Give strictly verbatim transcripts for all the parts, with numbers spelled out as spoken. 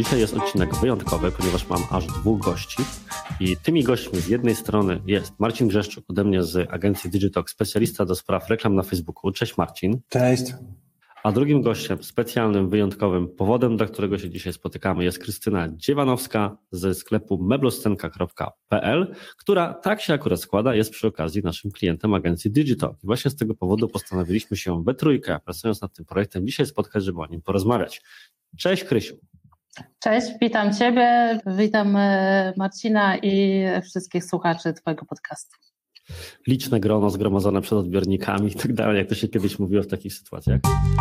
Dzisiaj jest odcinek wyjątkowy, ponieważ mam aż dwóch gości i tymi gośćmi z jednej strony jest Marcin Grzeszczuk ode mnie z agencji Digitalk, specjalista do spraw reklam na Facebooku. Cześć Marcin. Cześć. A drugim gościem specjalnym, wyjątkowym, powodem, dla którego się dzisiaj spotykamy, jest Krystyna Dziewanowska ze sklepu mebloscenka kropka pe el, która, tak się akurat składa, jest przy okazji naszym klientem agencji Digitalk. I właśnie z tego powodu postanowiliśmy się we trójkę, pracując nad tym projektem, dzisiaj spotkać, żeby o nim porozmawiać. Cześć Krysiu. Cześć, witam Ciebie, witam Marcina i wszystkich słuchaczy Twojego podcastu. Liczne grono zgromadzone przed odbiornikami i tak dalej, jak to się kiedyś mówiło w takich sytuacjach.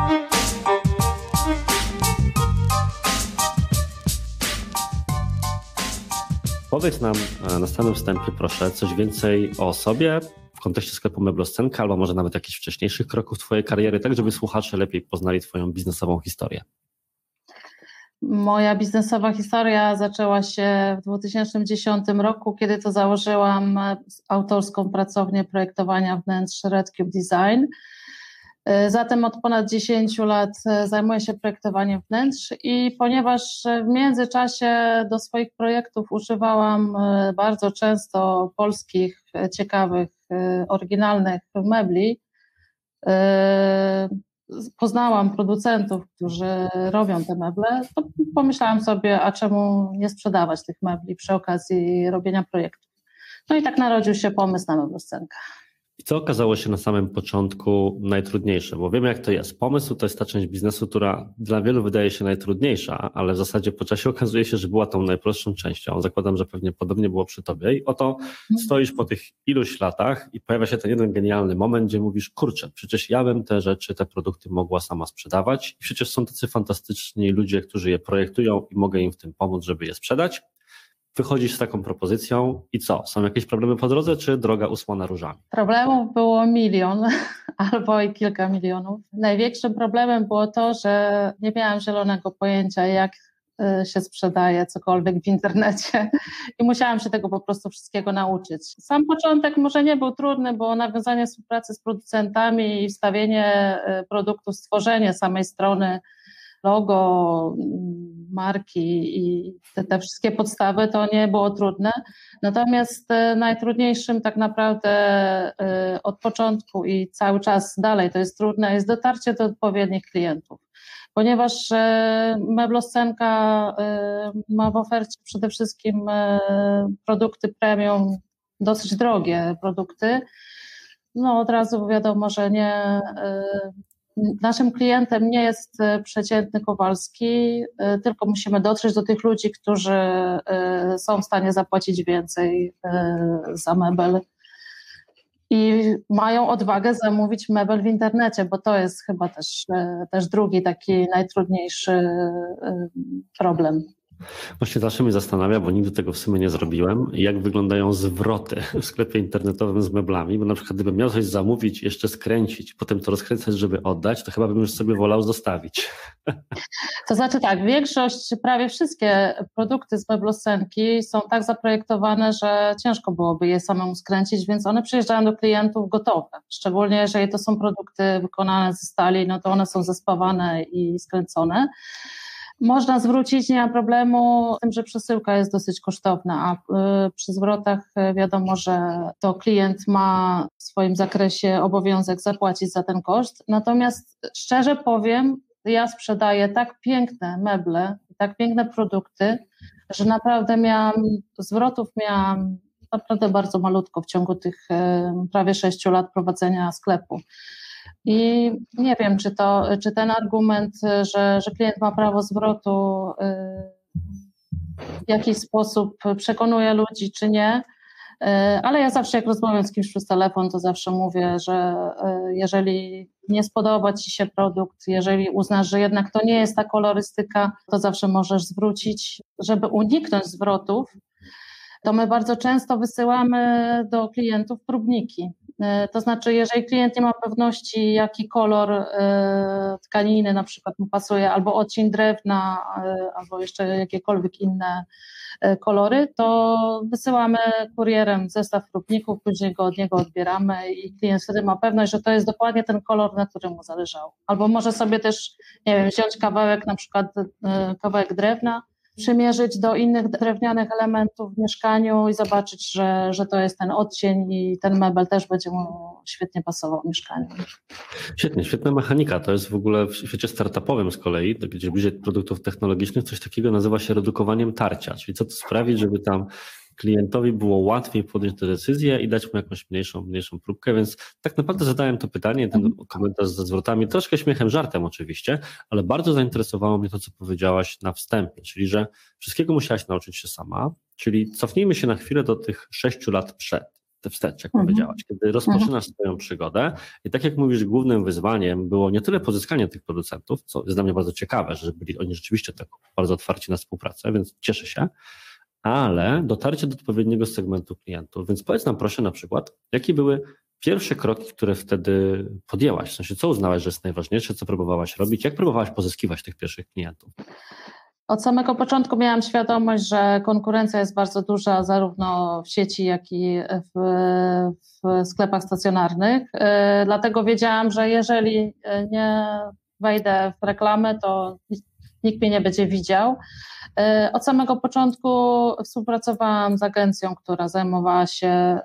Powiedz nam na samym wstępie, proszę, coś więcej o sobie w kontekście sklepu Mebloscenka, albo może nawet jakichś wcześniejszych kroków Twojej kariery, tak żeby słuchacze lepiej poznali Twoją biznesową historię. Moja biznesowa historia zaczęła się w dwa tysiące dziesiątym roku, kiedy to założyłam autorską pracownię projektowania wnętrz Redcube Design. Zatem od ponad dziesięciu lat zajmuję się projektowaniem wnętrz i ponieważ w międzyczasie do swoich projektów używałam bardzo często polskich, ciekawych, oryginalnych mebli, poznałam producentów, którzy robią te meble, to pomyślałam sobie, a czemu nie sprzedawać tych mebli przy okazji robienia projektów. No i tak narodził się pomysł na Mebloscenkę. I co okazało się na samym początku najtrudniejsze? Bo wiemy, jak to jest. Pomysł to jest ta część biznesu, która dla wielu wydaje się najtrudniejsza, ale w zasadzie po czasie okazuje się, że była tą najprostszą częścią. Zakładam, że pewnie podobnie było przy Tobie. I oto stoisz po tych iluś latach i pojawia się ten jeden genialny moment, gdzie mówisz, kurczę, przecież ja bym te rzeczy, te produkty mogła sama sprzedawać. I przecież są tacy fantastyczni ludzie, którzy je projektują i mogę im w tym pomóc, żeby je sprzedać. Wychodzisz z taką propozycją i co? Są jakieś problemy po drodze, czy droga usłana różami? Problemów było milion albo i kilka milionów. Największym problemem było to, że nie miałam zielonego pojęcia, jak się sprzedaje cokolwiek w internecie i musiałam się tego po prostu wszystkiego nauczyć. Sam początek może nie był trudny, bo nawiązanie współpracy z producentami i wstawienie produktu, stworzenie samej strony, logo, marki i te, te wszystkie podstawy, to nie było trudne. Natomiast najtrudniejszym tak naprawdę od początku i cały czas dalej to jest trudne, jest dotarcie do odpowiednich klientów. Ponieważ Mebloscenka ma w ofercie przede wszystkim produkty premium, dosyć drogie produkty. No od razu wiadomo, że nie... Naszym klientem nie jest przeciętny Kowalski, tylko musimy dotrzeć do tych ludzi, którzy są w stanie zapłacić więcej za mebel i mają odwagę zamówić mebel w internecie, bo to jest chyba też, też drugi taki najtrudniejszy problem. Właśnie zawsze mnie zastanawia, bo nigdy tego w sumie nie zrobiłem, jak wyglądają zwroty w sklepie internetowym z meblami, bo na przykład gdybym miał coś zamówić, jeszcze skręcić, potem to rozkręcać, żeby oddać, to chyba bym już sobie wolał zostawić. To znaczy tak, większość, prawie wszystkie produkty z Mebloscenki są tak zaprojektowane, że ciężko byłoby je samemu skręcić, więc one przyjeżdżają do klientów gotowe. Szczególnie jeżeli to są produkty wykonane ze stali, no to one są zespawane i skręcone. Można zwrócić, nie ma problemu z tym, że przesyłka jest dosyć kosztowna, a przy zwrotach wiadomo, że to klient ma w swoim zakresie obowiązek zapłacić za ten koszt. Natomiast szczerze powiem, ja sprzedaję tak piękne meble, tak piękne produkty, że naprawdę miałam, zwrotów miałam naprawdę bardzo malutko w ciągu tych prawie sześciu lat prowadzenia sklepu. I nie wiem, czy to, czy ten argument, że, że klient ma prawo zwrotu w jakiś sposób przekonuje ludzi, czy nie, ale ja zawsze jak rozmawiam z kimś przez telefon, to zawsze mówię, że jeżeli nie spodoba Ci się produkt, jeżeli uznasz, że jednak to nie jest ta kolorystyka, to zawsze możesz zwrócić, żeby uniknąć zwrotów. To my bardzo często wysyłamy do klientów próbniki. To znaczy, jeżeli klient nie ma pewności, jaki kolor tkaniny na przykład mu pasuje, albo odcień drewna, albo jeszcze jakiekolwiek inne kolory, to wysyłamy kurierem zestaw próbników, później go od niego odbieramy i klient wtedy ma pewność, że to jest dokładnie ten kolor, na którym mu zależało. Albo może sobie też, nie wiem, wziąć kawałek, na przykład kawałek drewna, przymierzyć do innych drewnianych elementów w mieszkaniu i zobaczyć, że, że to jest ten odcień i ten mebel też będzie mu świetnie pasował w mieszkaniu. Świetnie, świetna mechanika. To jest w ogóle w świecie startupowym z kolei, gdzie bliżej produktów technologicznych, coś takiego nazywa się redukowaniem tarcia, czyli co to sprawić, żeby tam klientowi było łatwiej podjąć tę decyzję i dać mu jakąś mniejszą, mniejszą próbkę, więc tak naprawdę zadałem to pytanie, ten komentarz ze zwrotami, troszkę śmiechem, żartem oczywiście, ale bardzo zainteresowało mnie to, co powiedziałaś na wstępie, czyli że wszystkiego musiałaś nauczyć się sama, czyli cofnijmy się na chwilę do tych sześciu lat przed, te wstecz, jak mhm. powiedziałaś, kiedy rozpoczynasz mhm. swoją przygodę i tak jak mówisz, głównym wyzwaniem było nie tyle pozyskanie tych producentów, co jest dla mnie bardzo ciekawe, że byli oni rzeczywiście tak bardzo otwarci na współpracę, więc cieszę się, ale dotarcie do odpowiedniego segmentu klientów. Więc powiedz nam proszę na przykład, jakie były pierwsze kroki, które wtedy podjęłaś? W sensie, co uznałaś, że jest najważniejsze, co próbowałaś robić, jak próbowałaś pozyskiwać tych pierwszych klientów? Od samego początku miałam świadomość, że konkurencja jest bardzo duża zarówno w sieci, jak i w, w sklepach stacjonarnych. Dlatego wiedziałam, że jeżeli nie wejdę w reklamę, to nikt mnie nie będzie widział. Od samego początku współpracowałam z agencją, która zajmowała się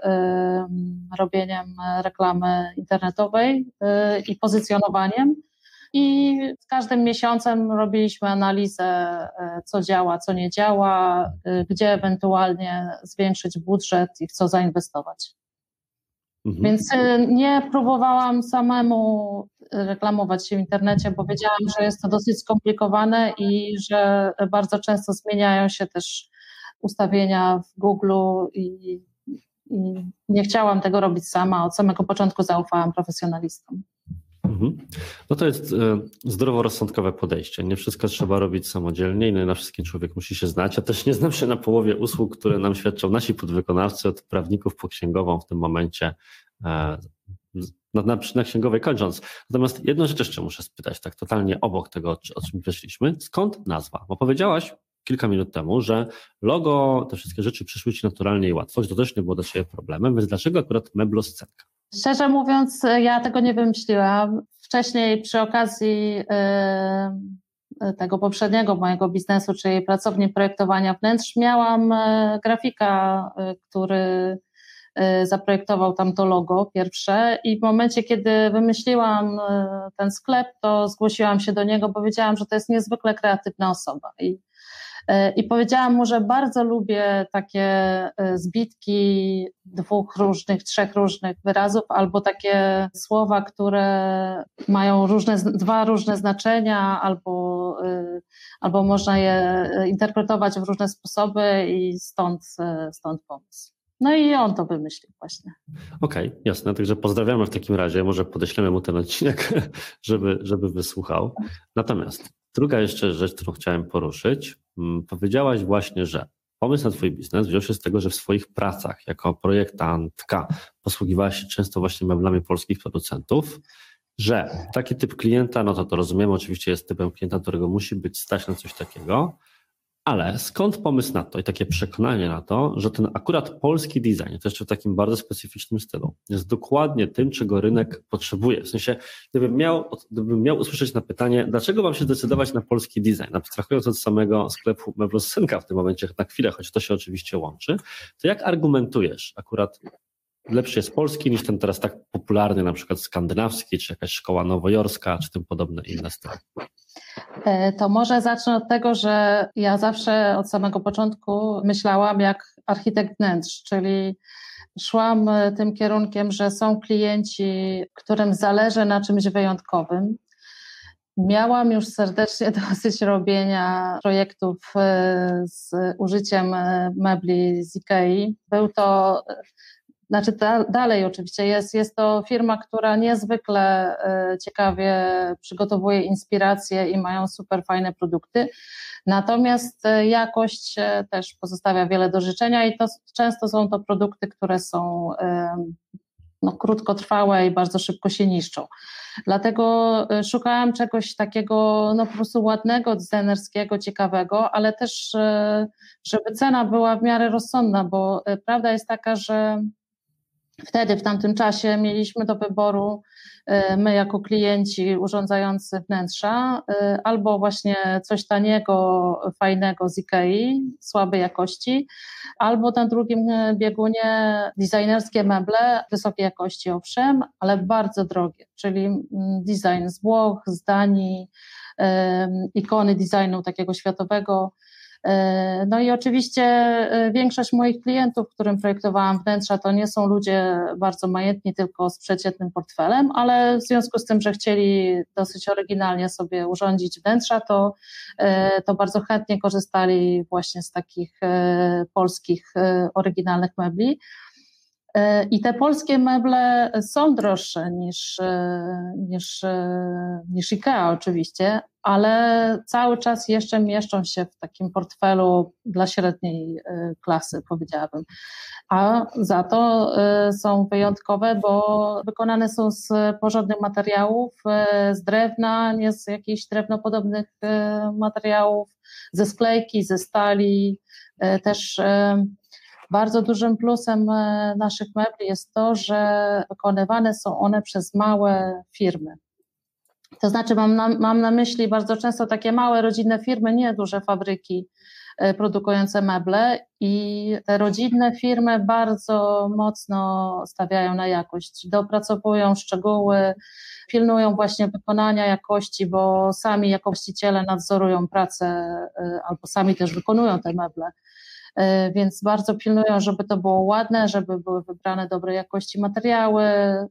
robieniem reklamy internetowej i pozycjonowaniem. I z każdym miesiącem robiliśmy analizę, co działa, co nie działa, gdzie ewentualnie zwiększyć budżet i w co zainwestować. Mhm. Więc nie próbowałam samemu reklamować się w internecie, bo wiedziałam, że jest to dosyć skomplikowane i że bardzo często zmieniają się też ustawienia w Google i, i nie chciałam tego robić sama. Od samego początku zaufałam profesjonalistom. Mhm. No to jest zdroworozsądkowe podejście. Nie wszystko trzeba robić samodzielnie i nie na wszystkim człowiek musi się znać. Ja też nie znam się na połowie usług, które nam świadczą nasi podwykonawcy, od prawników po księgową w tym momencie, na, na, na księgowej kończąc. Natomiast jedną rzecz jeszcze muszę spytać, tak totalnie obok tego, o czym wyszliśmy. Skąd nazwa? Bo powiedziałaś kilka minut temu, że logo, te wszystkie rzeczy przyszły ci naturalnie i łatwo, że to też nie było dla ciebie problemem, więc dlaczego akurat Mebloscenka? Szczerze mówiąc, ja tego nie wymyśliłam. Wcześniej przy okazji yy, tego poprzedniego mojego biznesu, czyli pracowni projektowania wnętrz, miałam yy, grafika, yy, który yy, zaprojektował tam to logo pierwsze i w momencie, kiedy wymyśliłam yy, ten sklep, to zgłosiłam się do niego, bo wiedziałam, że to jest niezwykle kreatywna osoba i I powiedziałam mu, że bardzo lubię takie zbitki dwóch różnych, trzech różnych wyrazów albo takie słowa, które mają różne, dwa różne znaczenia albo, albo można je interpretować w różne sposoby i stąd, stąd pomysł. No i on to wymyślił właśnie. Okej, okay, jasne. Także pozdrawiamy w takim razie. Może podeślemy mu ten odcinek, żeby, żeby wysłuchał. Natomiast druga jeszcze rzecz, którą chciałem poruszyć. Powiedziałaś właśnie, że pomysł na twój biznes wziął się z tego, że w swoich pracach jako projektantka posługiwałaś się często właśnie meblami polskich producentów, że taki typ klienta, no to to rozumiemy, oczywiście jest typem klienta, którego musi być stać na coś takiego, ale skąd pomysł na to i takie przekonanie na to, że ten akurat polski design, to jeszcze w takim bardzo specyficznym stylu, jest dokładnie tym, czego rynek potrzebuje. W sensie, gdybym miał, gdybym miał usłyszeć na pytanie, dlaczego mam się zdecydować na polski design, abstrahując od samego sklepu Mebloscenka w tym momencie na chwilę, choć to się oczywiście łączy, to jak argumentujesz akurat lepszy jest polski niż ten teraz tak popularny, na przykład skandynawski, czy jakaś szkoła nowojorska, czy tym podobne inne style? To może zacznę od tego, że ja zawsze od samego początku myślałam jak architekt wnętrz, czyli szłam tym kierunkiem, że są klienci, którym zależy na czymś wyjątkowym. Miałam już serdecznie dosyć robienia projektów z użyciem mebli z Ikei. Był to... Znaczy da, dalej oczywiście jest, jest to firma, która niezwykle y, ciekawie przygotowuje inspiracje i mają super fajne produkty, natomiast y, jakość y, też pozostawia wiele do życzenia i to często są to produkty, które są y, no, krótkotrwałe i bardzo szybko się niszczą. Dlatego y, szukałam czegoś takiego no, po prostu ładnego, designerskiego, ciekawego, ale też y, żeby cena była w miarę rozsądna, bo y, prawda jest taka, że Wtedy, w tamtym czasie mieliśmy do wyboru my jako klienci urządzający wnętrza albo właśnie coś taniego, fajnego z Ikei, słabej jakości, albo na drugim biegunie designerskie meble wysokiej jakości, owszem, ale bardzo drogie, czyli design z Włoch, z Danii, ikony designu takiego światowego. No i oczywiście większość moich klientów, którym projektowałam wnętrza, to nie są ludzie bardzo majętni, tylko z przeciętnym portfelem, ale w związku z tym, że chcieli dosyć oryginalnie sobie urządzić wnętrza, to, to bardzo chętnie korzystali właśnie z takich polskich oryginalnych mebli. I te polskie meble są droższe niż, niż, niż Ikea oczywiście, ale cały czas jeszcze mieszczą się w takim portfelu dla średniej klasy, powiedziałabym. A za to są wyjątkowe, bo wykonane są z porządnych materiałów, z drewna, nie z jakichś drewnopodobnych materiałów, ze sklejki, ze stali, też. Bardzo dużym plusem naszych mebli jest to, że wykonywane są one przez małe firmy. To znaczy mam na, mam na myśli bardzo często takie małe rodzinne firmy, nie duże fabryki produkujące meble i te rodzinne firmy bardzo mocno stawiają na jakość, dopracowują szczegóły, pilnują właśnie wykonania jakości, bo sami jako właściciele nadzorują pracę albo sami też wykonują te meble. Więc bardzo pilnują, żeby to było ładne, żeby były wybrane dobrej jakości materiały.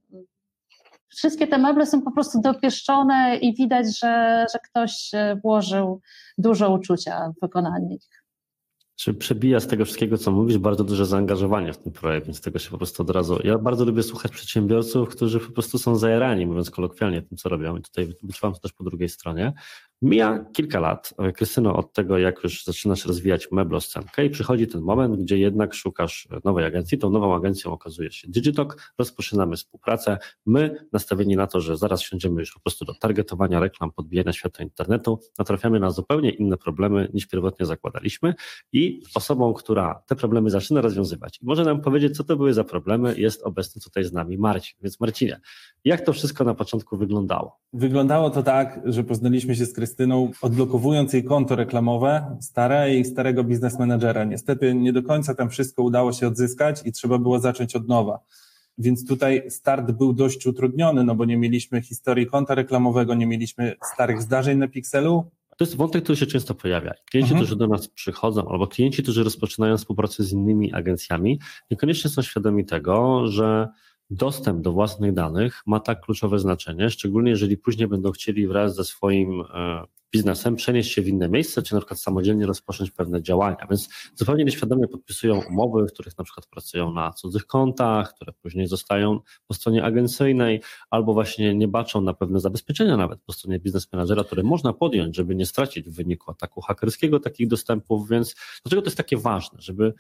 Wszystkie te meble są po prostu dopieszczone i widać, że, że ktoś włożył dużo uczucia w wykonanie ich. Czy przebija z tego wszystkiego, co mówisz, bardzo duże zaangażowanie w ten projekt, więc tego się po prostu od razu... Ja bardzo lubię słuchać przedsiębiorców, którzy po prostu są zajarani, mówiąc kolokwialnie, tym, co robią i tutaj wyczuwam to też po drugiej stronie. Mija kilka lat, Krystyno, od tego, jak już zaczynasz rozwijać mebloscenkę i przychodzi ten moment, gdzie jednak szukasz nowej agencji. Tą nową agencją okazuje się Digitalk, rozpoczynamy współpracę. My, nastawieni na to, że zaraz siądziemy już po prostu do targetowania reklam, podbijania świata internetu, natrafiamy na zupełnie inne problemy niż pierwotnie zakładaliśmy i osobą, która te problemy zaczyna rozwiązywać i może nam powiedzieć, co to były za problemy, jest obecny tutaj z nami Marcin. Więc Marcinie, jak to wszystko na początku wyglądało? Wyglądało to tak, że poznaliśmy się z Krystyną, odblokowując jej konto reklamowe, stare i starego biznes managera. Niestety nie do końca tam wszystko udało się odzyskać i trzeba było zacząć od nowa. Więc tutaj start był dość utrudniony, no bo nie mieliśmy historii konta reklamowego, nie mieliśmy starych zdarzeń na Pixelu. To jest wątek, który się często pojawia. Klienci, mhm. którzy do nas przychodzą, albo klienci, którzy rozpoczynają współpracę z innymi agencjami, niekoniecznie są świadomi tego, że dostęp do własnych danych ma tak kluczowe znaczenie, szczególnie jeżeli później będą chcieli wraz ze swoim biznesem przenieść się w inne miejsce, czy na przykład samodzielnie rozpocząć pewne działania, więc zupełnie nieświadomie podpisują umowy, w których na przykład pracują na cudzych kontach, które później zostają po stronie agencyjnej, albo właśnie nie baczą na pewne zabezpieczenia nawet po stronie biznes managera, które można podjąć, żeby nie stracić w wyniku ataku hakerskiego takich dostępów, więc dlaczego to jest takie ważne, żeby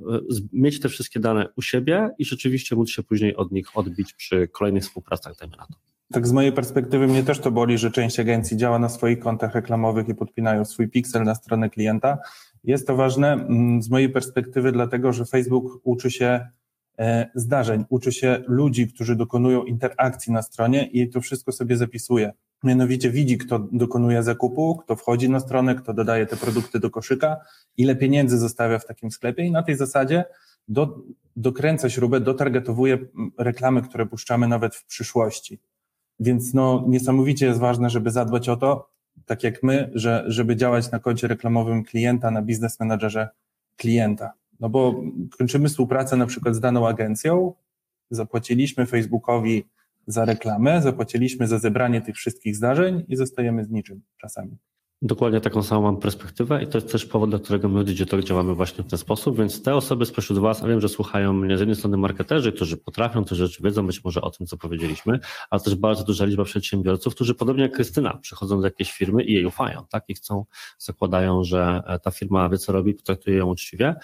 mieć te wszystkie dane u siebie i rzeczywiście móc się później od nich odbić przy kolejnych współpracach, dajmy na to. Tak z mojej perspektywy mnie też to boli, że część agencji działa na swoich kontach reklamowych i podpinają swój piksel na stronę klienta. Jest to ważne z mojej perspektywy dlatego, że Facebook uczy się zdarzeń, uczy się ludzi, którzy dokonują interakcji na stronie i to wszystko sobie zapisuje. Mianowicie widzi, kto dokonuje zakupu, kto wchodzi na stronę, kto dodaje te produkty do koszyka, ile pieniędzy zostawia w takim sklepie i na tej zasadzie do, dokręca śrubę, dotargetowuje reklamy, które puszczamy nawet w przyszłości. Więc no, niesamowicie jest ważne, żeby zadbać o to, tak jak my, że, żeby działać na koncie reklamowym klienta, na biznes managerze klienta. No bo kończymy współpracę na przykład z daną agencją, zapłaciliśmy Facebookowi za reklamę, zapłaciliśmy za zebranie tych wszystkich zdarzeń i zostajemy z niczym czasami. Dokładnie taką samą mam perspektywę i to jest też powód, dla którego my Digitalk działamy właśnie w ten sposób, więc te osoby spośród Was, a wiem, że słuchają mnie z jednej strony marketerzy, którzy potrafią te rzeczy, wiedzą być może o tym, co powiedzieliśmy, ale też bardzo duża liczba przedsiębiorców, którzy podobnie jak Krystyna przychodzą do jakiejś firmy i jej ufają, tak? I chcą, zakładają, że ta firma wie, co robi, potraktuje ją uczciwie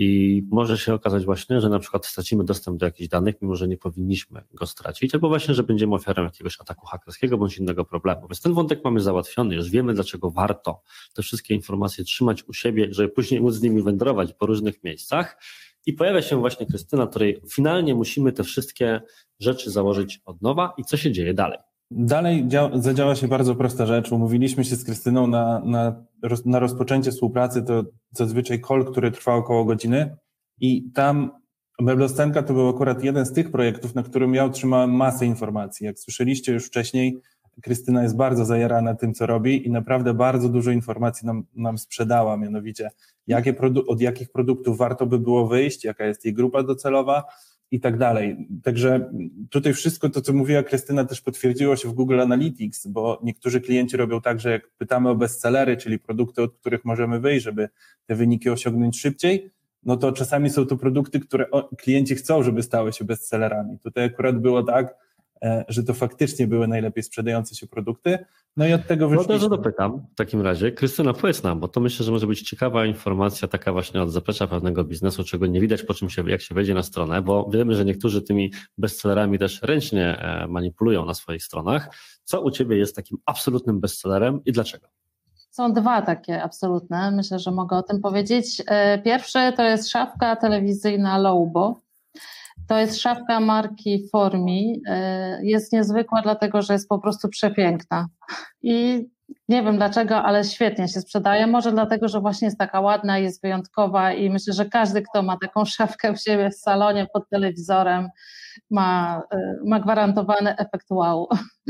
i może się okazać właśnie, że na przykład stracimy dostęp do jakichś danych, mimo że nie powinniśmy go stracić, albo właśnie, że będziemy ofiarą jakiegoś ataku hakerskiego bądź innego problemu. Więc ten wątek mamy załatwiony, już wiemy, dlaczego warto warto te wszystkie informacje trzymać u siebie, żeby później móc z nimi wędrować po różnych miejscach i pojawia się właśnie Krystyna, której finalnie musimy te wszystkie rzeczy założyć od nowa i co się dzieje dalej? Dalej dzia- zadziała się bardzo prosta rzecz. Umówiliśmy się z Krystyną na, na, roz, na rozpoczęcie współpracy, to zazwyczaj call, który trwa około godziny i tam Meblostenka to był akurat jeden z tych projektów, na którym ja otrzymałem masę informacji. Jak słyszeliście już wcześniej, Krystyna jest bardzo zajarana tym, co robi i naprawdę bardzo dużo informacji nam, nam sprzedała, mianowicie jakie produ- od jakich produktów warto by było wyjść, jaka jest jej grupa docelowa i tak dalej. Także tutaj wszystko to, co mówiła Krystyna, też potwierdziło się w Google Analytics, bo niektórzy klienci robią tak, że jak pytamy o bestsellery, czyli produkty, od których możemy wyjść, żeby te wyniki osiągnąć szybciej, no to czasami są to produkty, które klienci chcą, żeby stały się bestsellerami. Tutaj akurat było tak, że to faktycznie były najlepiej sprzedające się produkty. No i od tego wyszliśmy. No to dopytam w takim razie. Krystyna, powiedz nam, bo to myślę, że może być ciekawa informacja taka właśnie od zaplecza pewnego biznesu, czego nie widać po czym się, jak się wejdzie na stronę, bo wiemy, że niektórzy tymi bestsellerami też ręcznie manipulują na swoich stronach. Co u Ciebie jest takim absolutnym bestsellerem i dlaczego? Są dwa takie absolutne, myślę, że mogę o tym powiedzieć. Pierwszy to jest szafka telewizyjna Lobo. To jest szafka marki Formi. Jest niezwykła, dlatego że jest po prostu przepiękna. I nie wiem dlaczego, ale świetnie się sprzedaje. Może dlatego, że właśnie jest taka ładna, jest wyjątkowa i myślę, że każdy, kto ma taką szafkę u siebie w salonie pod telewizorem, ma, ma gwarantowany efekt wow.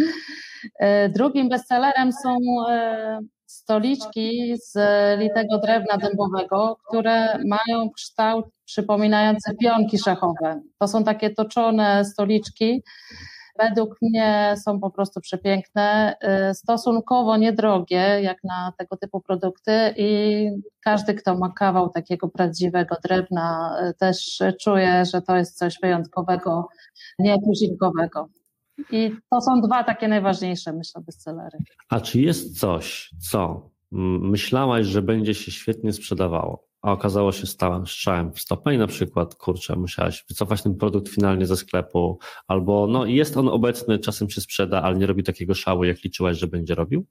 Drugim bestsellerem są stoliczki z litego drewna dębowego, które mają kształt przypominający pionki szachowe. To są takie toczone stoliczki. Według mnie są po prostu przepiękne, stosunkowo niedrogie jak na tego typu produkty i każdy, kto ma kawał takiego prawdziwego drewna, też czuje, że to jest coś wyjątkowego, nietuzinkowego. I to są dwa takie najważniejsze, myślę, bestsellery. A czy jest coś, co myślałaś, że będzie się świetnie sprzedawało, a okazało się stałym strzałem w stopę i na przykład, kurczę, musiałaś wycofać ten produkt finalnie ze sklepu, albo no jest on obecny, czasem się sprzeda, ale nie robi takiego szału, jak liczyłaś, że będzie robił?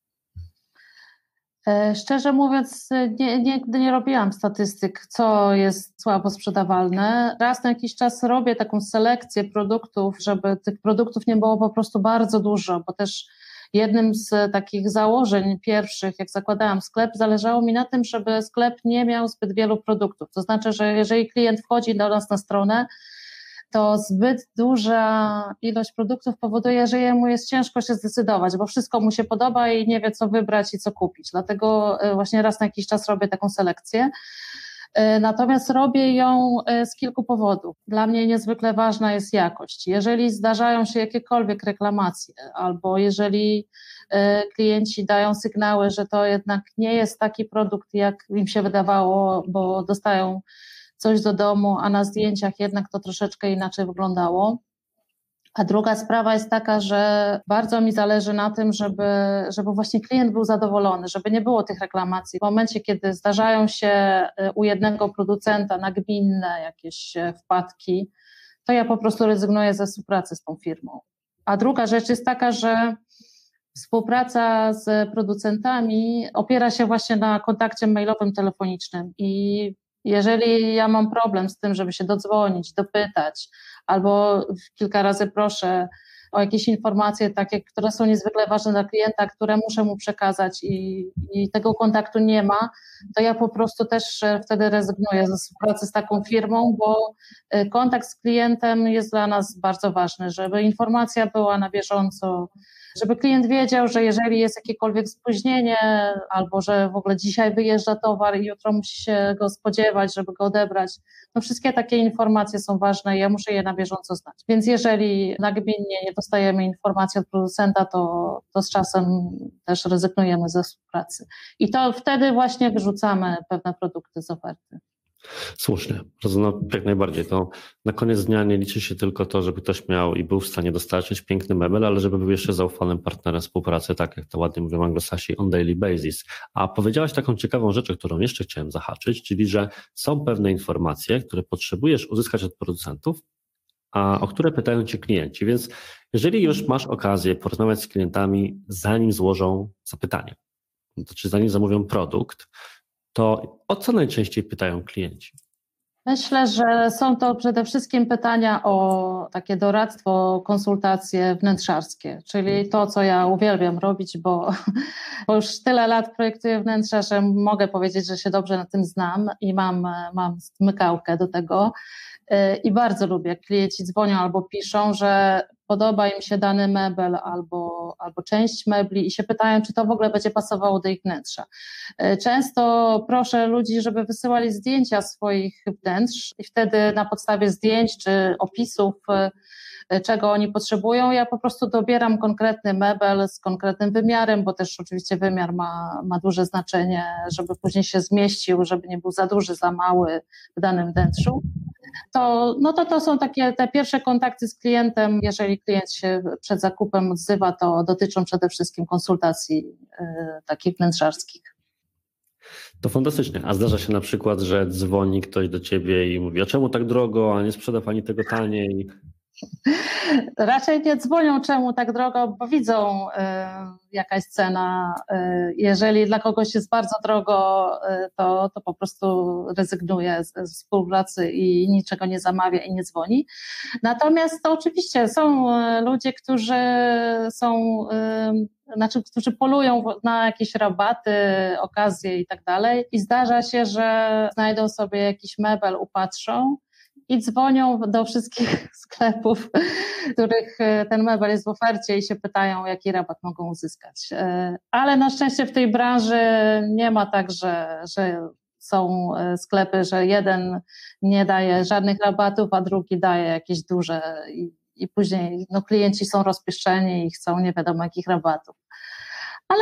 Szczerze mówiąc, nie, nigdy nie robiłam statystyk, co jest słabo sprzedawalne. Raz na jakiś czas robię taką selekcję produktów, żeby tych produktów nie było po prostu bardzo dużo, bo też jednym z takich założeń pierwszych, jak zakładałam sklep, zależało mi na tym, żeby sklep nie miał zbyt wielu produktów. To znaczy, że jeżeli klient wchodzi do nas na stronę, to zbyt duża ilość produktów powoduje, że jemu jest ciężko się zdecydować, bo wszystko mu się podoba i nie wie, co wybrać i co kupić. Dlatego właśnie raz na jakiś czas robię taką selekcję. Natomiast robię ją z kilku powodów. Dla mnie niezwykle ważna jest jakość. Jeżeli zdarzają się jakiekolwiek reklamacje albo jeżeli klienci dają sygnały, że to jednak nie jest taki produkt, jak im się wydawało, bo dostają coś do domu, a na zdjęciach jednak to troszeczkę inaczej wyglądało. A druga sprawa jest taka, że bardzo mi zależy na tym, żeby, żeby właśnie klient był zadowolony, żeby nie było tych reklamacji. W momencie, kiedy zdarzają się u jednego producenta nagminne jakieś wpadki, to ja po prostu rezygnuję ze współpracy z tą firmą. A druga rzecz jest taka, że współpraca z producentami opiera się właśnie na kontakcie mailowym, telefonicznym i jeżeli ja mam problem z tym, żeby się dodzwonić, dopytać, albo kilka razy proszę o jakieś informacje takie, które są niezwykle ważne dla klienta, które muszę mu przekazać i, i tego kontaktu nie ma, to ja po prostu też wtedy rezygnuję ze współpracy z taką firmą, bo kontakt z klientem jest dla nas bardzo ważny, żeby informacja była na bieżąco, żeby klient wiedział, że jeżeli jest jakiekolwiek spóźnienie albo że w ogóle dzisiaj wyjeżdża towar i jutro musi się go spodziewać, żeby go odebrać, no wszystkie takie informacje są ważne i ja muszę je na bieżąco znać. Więc jeżeli nagminnie nie dostajemy informacji od producenta, to, to z czasem też rezygnujemy ze współpracy. I to wtedy właśnie wyrzucamy pewne produkty z oferty. Słusznie, no, jak najbardziej. To na koniec dnia nie liczy się tylko to, żeby ktoś miał i był w stanie dostarczyć piękny mebel, ale żeby był jeszcze zaufanym partnerem współpracy, tak jak to ładnie mówią Anglosasi, on daily basis. A powiedziałaś taką ciekawą rzecz, o którą jeszcze chciałem zahaczyć, czyli że są pewne informacje, które potrzebujesz uzyskać od producentów, a o które pytają cię klienci. Więc jeżeli już masz okazję porozmawiać z klientami, zanim złożą zapytanie, to czy zanim zamówią produkt, to o co najczęściej pytają klienci? Myślę, że są to przede wszystkim pytania o takie doradztwo, konsultacje wnętrzarskie, czyli to, co ja uwielbiam robić, bo, bo już tyle lat projektuję wnętrza, że mogę powiedzieć, że się dobrze na tym znam i mam, mam smykałkę do tego. I bardzo lubię, jak klienci dzwonią albo piszą, że podoba im się dany mebel albo, albo część mebli i się pytają, czy to w ogóle będzie pasowało do ich wnętrza. Często proszę ludzi, żeby wysyłali zdjęcia swoich wnętrz i wtedy na podstawie zdjęć czy opisów, czego oni potrzebują, ja po prostu dobieram konkretny mebel z konkretnym wymiarem, bo też oczywiście wymiar ma, ma duże znaczenie, żeby później się zmieścił, żeby nie był za duży, za mały w danym wnętrzu. To, no to, to są takie te pierwsze kontakty z klientem. Jeżeli klient się przed zakupem odzywa, to dotyczą przede wszystkim konsultacji y, takich wnętrzarskich. To fantastycznie. A zdarza się na przykład, że dzwoni ktoś do ciebie i mówi, a czemu tak drogo, a nie sprzeda pani tego taniej? Raczej nie dzwonią, czemu tak drogo, bo widzą, y, jaka jest cena. Y, jeżeli dla kogoś jest bardzo drogo, y, to, to po prostu rezygnuje z, z współpracy i niczego nie zamawia i nie dzwoni. Natomiast to oczywiście są ludzie, którzy są, y, znaczy, którzy polują na jakieś rabaty, okazje i tak dalej i zdarza się, że znajdą sobie jakiś mebel, upatrzą i dzwonią do wszystkich sklepów, w których ten mebel jest w ofercie i się pytają, jaki rabat mogą uzyskać. Ale na szczęście w tej branży nie ma tak, że, że są sklepy, że jeden nie daje żadnych rabatów, a drugi daje jakieś duże i, i później no, klienci są rozpieszczeni i chcą nie wiadomo jakich rabatów. Ale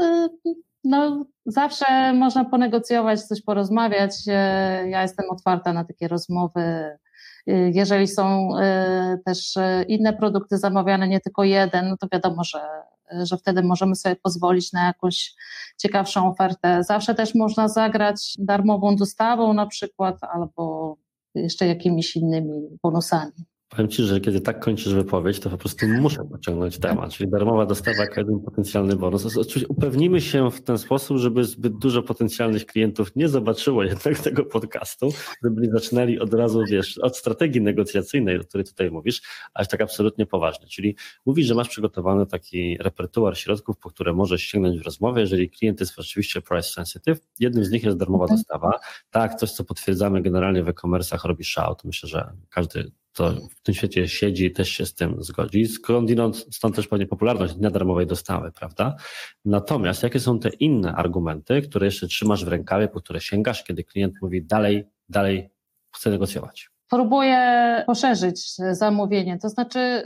no, zawsze można ponegocjować, coś porozmawiać. Ja jestem otwarta na takie rozmowy. Jeżeli są też inne produkty zamawiane, nie tylko jeden, no to wiadomo, że, że wtedy możemy sobie pozwolić na jakąś ciekawszą ofertę. Zawsze też można zagrać darmową dostawą na przykład albo jeszcze jakimiś innymi bonusami. Powiem Ci, że kiedy tak kończysz wypowiedź, to po prostu muszę pociągnąć temat, czyli darmowa dostawa jako jeden potencjalny bonus. Oczywiście upewnimy się w ten sposób, żeby zbyt dużo potencjalnych klientów nie zobaczyło jednak tego podcastu, żeby zaczynali od razu, wiesz, od strategii negocjacyjnej, o której tutaj mówisz, aż tak absolutnie poważnie. Czyli mówisz, że masz przygotowany taki repertuar środków, po które możesz sięgnąć w rozmowie, jeżeli klient jest oczywiście price sensitive. Jednym z nich jest darmowa dostawa. Tak, coś, co potwierdzamy generalnie w e-commerce'ach robi szał, to myślę, że każdy to w tym świecie siedzi i też się z tym zgodzi. Skądinąd, stąd też pewnie popularność dnia darmowej dostawy, prawda? Natomiast jakie są te inne argumenty, które jeszcze trzymasz w rękawie, po które sięgasz, kiedy klient mówi dalej, dalej chcę negocjować? Próbuję poszerzyć zamówienie, to znaczy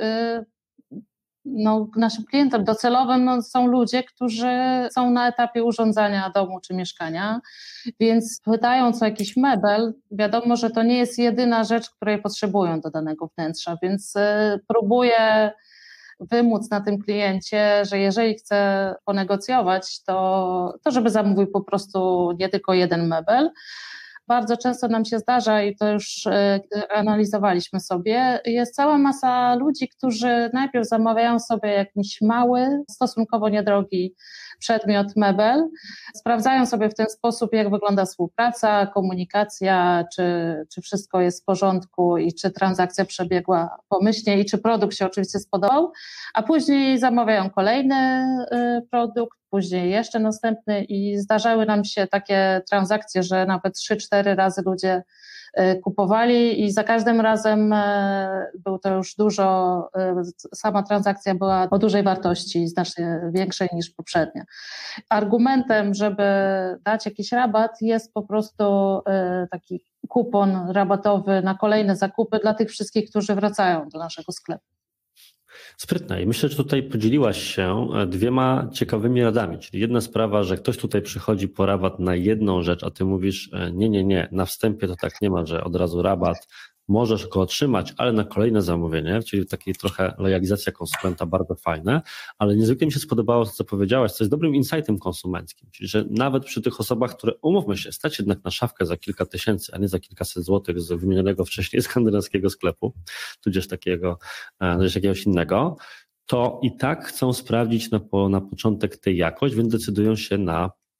no, naszym klientem docelowym no, są ludzie, którzy są na etapie urządzania domu czy mieszkania, więc pytając o jakiś mebel, wiadomo, że to nie jest jedyna rzecz, której potrzebują do danego wnętrza, więc y, próbuję wymóc na tym kliencie, że jeżeli chce ponegocjować, to, to żeby zamówił po prostu nie tylko jeden mebel. Bardzo często nam się zdarza i to już analizowaliśmy sobie, jest cała masa ludzi, którzy najpierw zamawiają sobie jakiś mały, stosunkowo niedrogi przedmiot, mebel, sprawdzają sobie w ten sposób, jak wygląda współpraca, komunikacja, czy, czy wszystko jest w porządku i czy transakcja przebiegła pomyślnie i czy produkt się oczywiście spodobał, a później zamawiają kolejny produkt, później jeszcze następny i zdarzały nam się takie transakcje, że nawet trzy cztery razy ludzie kupowali i za każdym razem był to już dużo, sama transakcja była o dużej wartości, znacznie większej niż poprzednia. Argumentem, żeby dać jakiś rabat jest po prostu taki kupon rabatowy na kolejne zakupy dla tych wszystkich, którzy wracają do naszego sklepu. Sprytne. I myślę, że tutaj podzieliłaś się dwiema ciekawymi radami, czyli jedna sprawa, że ktoś tutaj przychodzi po rabat na jedną rzecz, a ty mówisz nie, nie, nie, na wstępie to tak nie ma, że od razu rabat, możesz go otrzymać, ale na kolejne zamówienie, czyli takiej trochę lojalizacja konsumenta, bardzo fajne, ale niezwykle mi się spodobało to, co powiedziałaś, co jest dobrym insightem konsumenckim, czyli że nawet przy tych osobach, które, umówmy się, stać jednak na szafkę za kilka tysięcy, a nie za kilkaset złotych z wymienionego wcześniej skandynawskiego sklepu, tudzież takiego, tudzież jakiegoś innego, to i tak chcą sprawdzić na, po, na początek tę jakość, więc decydują się na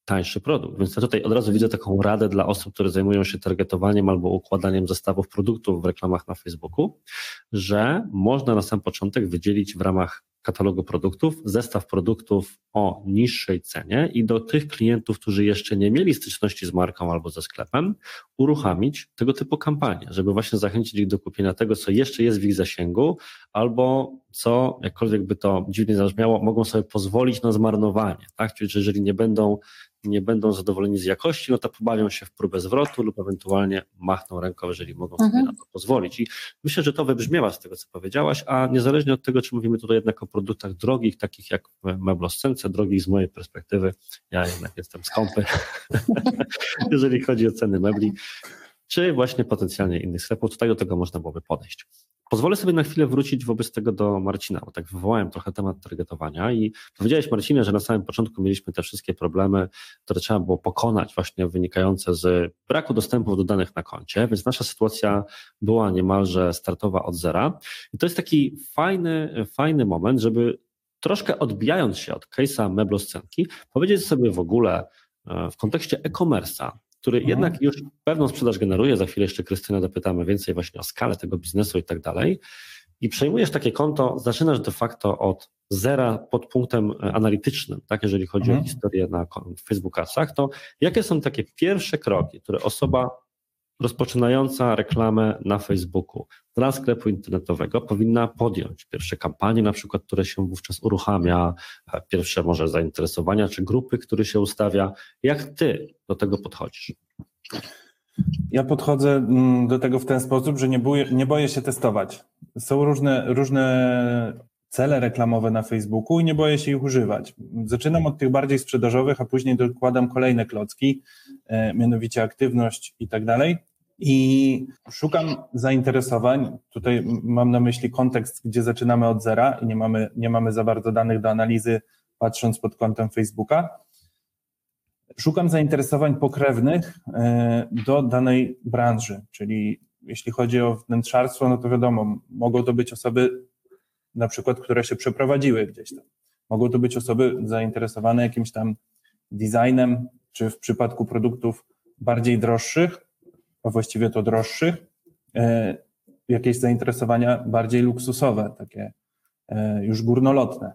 tańszy produkt. Więc ja tutaj od razu widzę taką radę dla osób, które zajmują się targetowaniem albo układaniem zestawów produktów w reklamach na Facebooku, że można na sam początek wydzielić w ramach katalogu produktów zestaw produktów o niższej cenie i do tych klientów, którzy jeszcze nie mieli styczności z marką albo ze sklepem, uruchomić tego typu kampanię, żeby właśnie zachęcić ich do kupienia tego, co jeszcze jest w ich zasięgu, albo co, jakkolwiek by to dziwnie zabrzmiało, mogą sobie pozwolić na zmarnowanie, tak? Czyli jeżeli nie będą, nie będą zadowoleni z jakości, no to pobawią się w próbę zwrotu lub ewentualnie machną ręką, jeżeli mogą sobie mhm. na to pozwolić. I myślę, że to wybrzmiewa z tego, co powiedziałaś, a niezależnie od tego, czy mówimy tutaj jednak o produktach drogich, takich jak w Mebloscence, drogich z mojej perspektywy, ja jednak jestem skąpy, jeżeli chodzi o ceny mebli, czy właśnie potencjalnie innych sklepów, tutaj do tego można byłoby podejść. Pozwolę sobie na chwilę wrócić wobec tego do Marcina, bo tak wywołałem trochę temat targetowania i powiedziałeś, Marcinie, że na samym początku mieliśmy te wszystkie problemy, które trzeba było pokonać, właśnie wynikające z braku dostępu do danych na koncie, więc nasza sytuacja była niemalże startowa od zera i to jest taki fajny, fajny moment, żeby troszkę odbijając się od case'a Mebloscenki, powiedzieć sobie w ogóle w kontekście e-commerce'a, który mhm. jednak już pewną sprzedaż generuje, za chwilę jeszcze Krystyna dopytamy więcej właśnie o skalę tego biznesu i tak dalej, i przejmujesz takie konto, zaczynasz de facto od zera pod punktem analitycznym, tak, jeżeli chodzi mhm. o historię na Facebook Adsach, to jakie są takie pierwsze kroki, które osoba rozpoczynająca reklamę na Facebooku dla sklepu internetowego powinna podjąć? Pierwsze kampanie na przykład, które się wówczas uruchamia, pierwsze może zainteresowania czy grupy, które się ustawia. Jak ty do tego podchodzisz? Ja podchodzę do tego w ten sposób, że nie boję, nie boję się testować. Są różne, różne cele reklamowe na Facebooku i nie boję się ich używać. Zaczynam od tych bardziej sprzedażowych, a później dokładam kolejne klocki, e, mianowicie aktywność i tak dalej. I szukam zainteresowań. Tutaj mam na myśli kontekst, gdzie zaczynamy od zera i nie mamy, nie mamy za bardzo danych do analizy, patrząc pod kątem Facebooka. Szukam zainteresowań pokrewnych e, do danej branży, czyli jeśli chodzi o wnętrzarstwo, no to wiadomo, mogą to być osoby na przykład, które się przeprowadziły gdzieś tam. Mogą to być osoby zainteresowane jakimś tam designem, czy w przypadku produktów bardziej droższych, a właściwie to droższych, e, jakieś zainteresowania bardziej luksusowe, takie e, już górnolotne.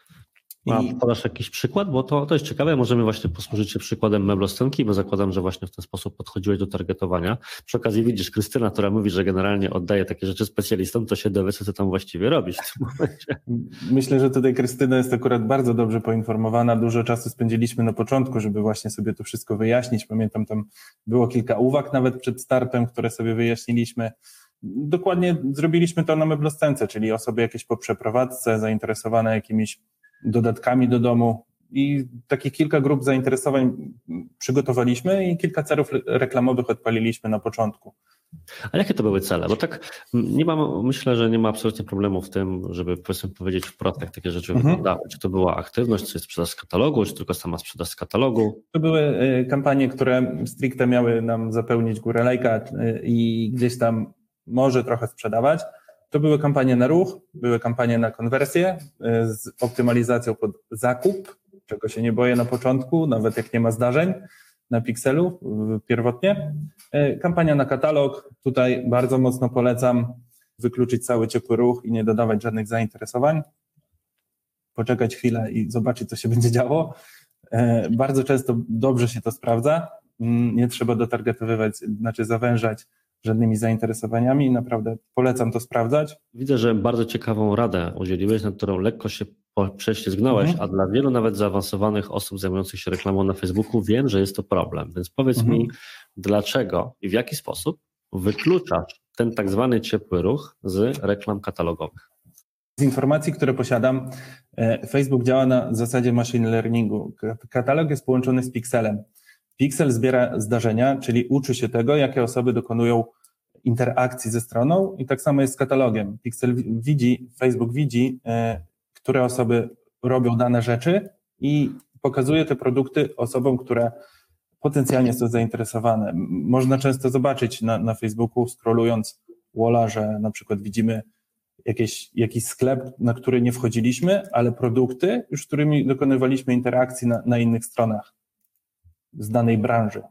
A podasz jakiś przykład? Bo to, to jest ciekawe, możemy właśnie posłużyć się przykładem Mebloscenki, bo zakładam, że właśnie w ten sposób podchodziłeś do targetowania. Przy okazji widzisz Krystyna, która mówi, że generalnie oddaje takie rzeczy specjalistom, to się dowie, co ty tam właściwie robisz w tym momencie. Myślę, że tutaj Krystyna jest akurat bardzo dobrze poinformowana. Dużo czasu spędziliśmy na początku, żeby właśnie sobie to wszystko wyjaśnić. Pamiętam, tam było kilka uwag nawet przed startem, które sobie wyjaśniliśmy. Dokładnie zrobiliśmy to na Mebloscence, czyli osoby jakieś po przeprowadzce, zainteresowane jakimiś dodatkami do domu i takich kilka grup zainteresowań przygotowaliśmy i kilka celów reklamowych odpaliliśmy na początku. A jakie to były cele? Bo tak nie mam, myślę, że nie ma absolutnie problemu w tym, żeby powiedzmy powiedzieć wprost, jak takie rzeczy mhm. wyglądały. Czy to była aktywność, czy sprzedaż z katalogu, czy tylko sama sprzedaż z katalogu? To były kampanie, które stricte miały nam zapełnić górę lajka i gdzieś tam może trochę sprzedawać. To były kampanie na ruch, były kampanie na konwersję z optymalizacją pod zakup, czego się nie boję na początku, nawet jak nie ma zdarzeń na Pixelu pierwotnie. Kampania na katalog, tutaj bardzo mocno polecam wykluczyć cały ciepły ruch i nie dodawać żadnych zainteresowań. Poczekać chwilę i zobaczyć, co się będzie działo. Bardzo często dobrze się to sprawdza, nie trzeba dotargetowywać, znaczy zawężać żadnymi zainteresowaniami i naprawdę polecam to sprawdzać. Widzę, że bardzo ciekawą radę udzieliłeś, nad którą lekko się prześlizgnąłeś, mhm. a dla wielu nawet zaawansowanych osób zajmujących się reklamą na Facebooku wiem, że jest to problem. Więc powiedz mhm. mi, dlaczego i w jaki sposób wykluczasz ten tak zwany ciepły ruch z reklam katalogowych? Z informacji, które posiadam, Facebook działa na zasadzie machine learningu. Katalog jest połączony z Pixelem. Pixel zbiera zdarzenia, czyli uczy się tego, jakie osoby dokonują interakcji ze stroną i tak samo jest z katalogiem. Pixel widzi, Facebook widzi, e, które osoby robią dane rzeczy i pokazuje te produkty osobom, które potencjalnie są zainteresowane. Można często zobaczyć na, na Facebooku, scrollując walla, że na przykład widzimy jakieś, jakiś sklep, na który nie wchodziliśmy, ale produkty, już z którymi dokonywaliśmy interakcji na, na innych stronach. z danej branży.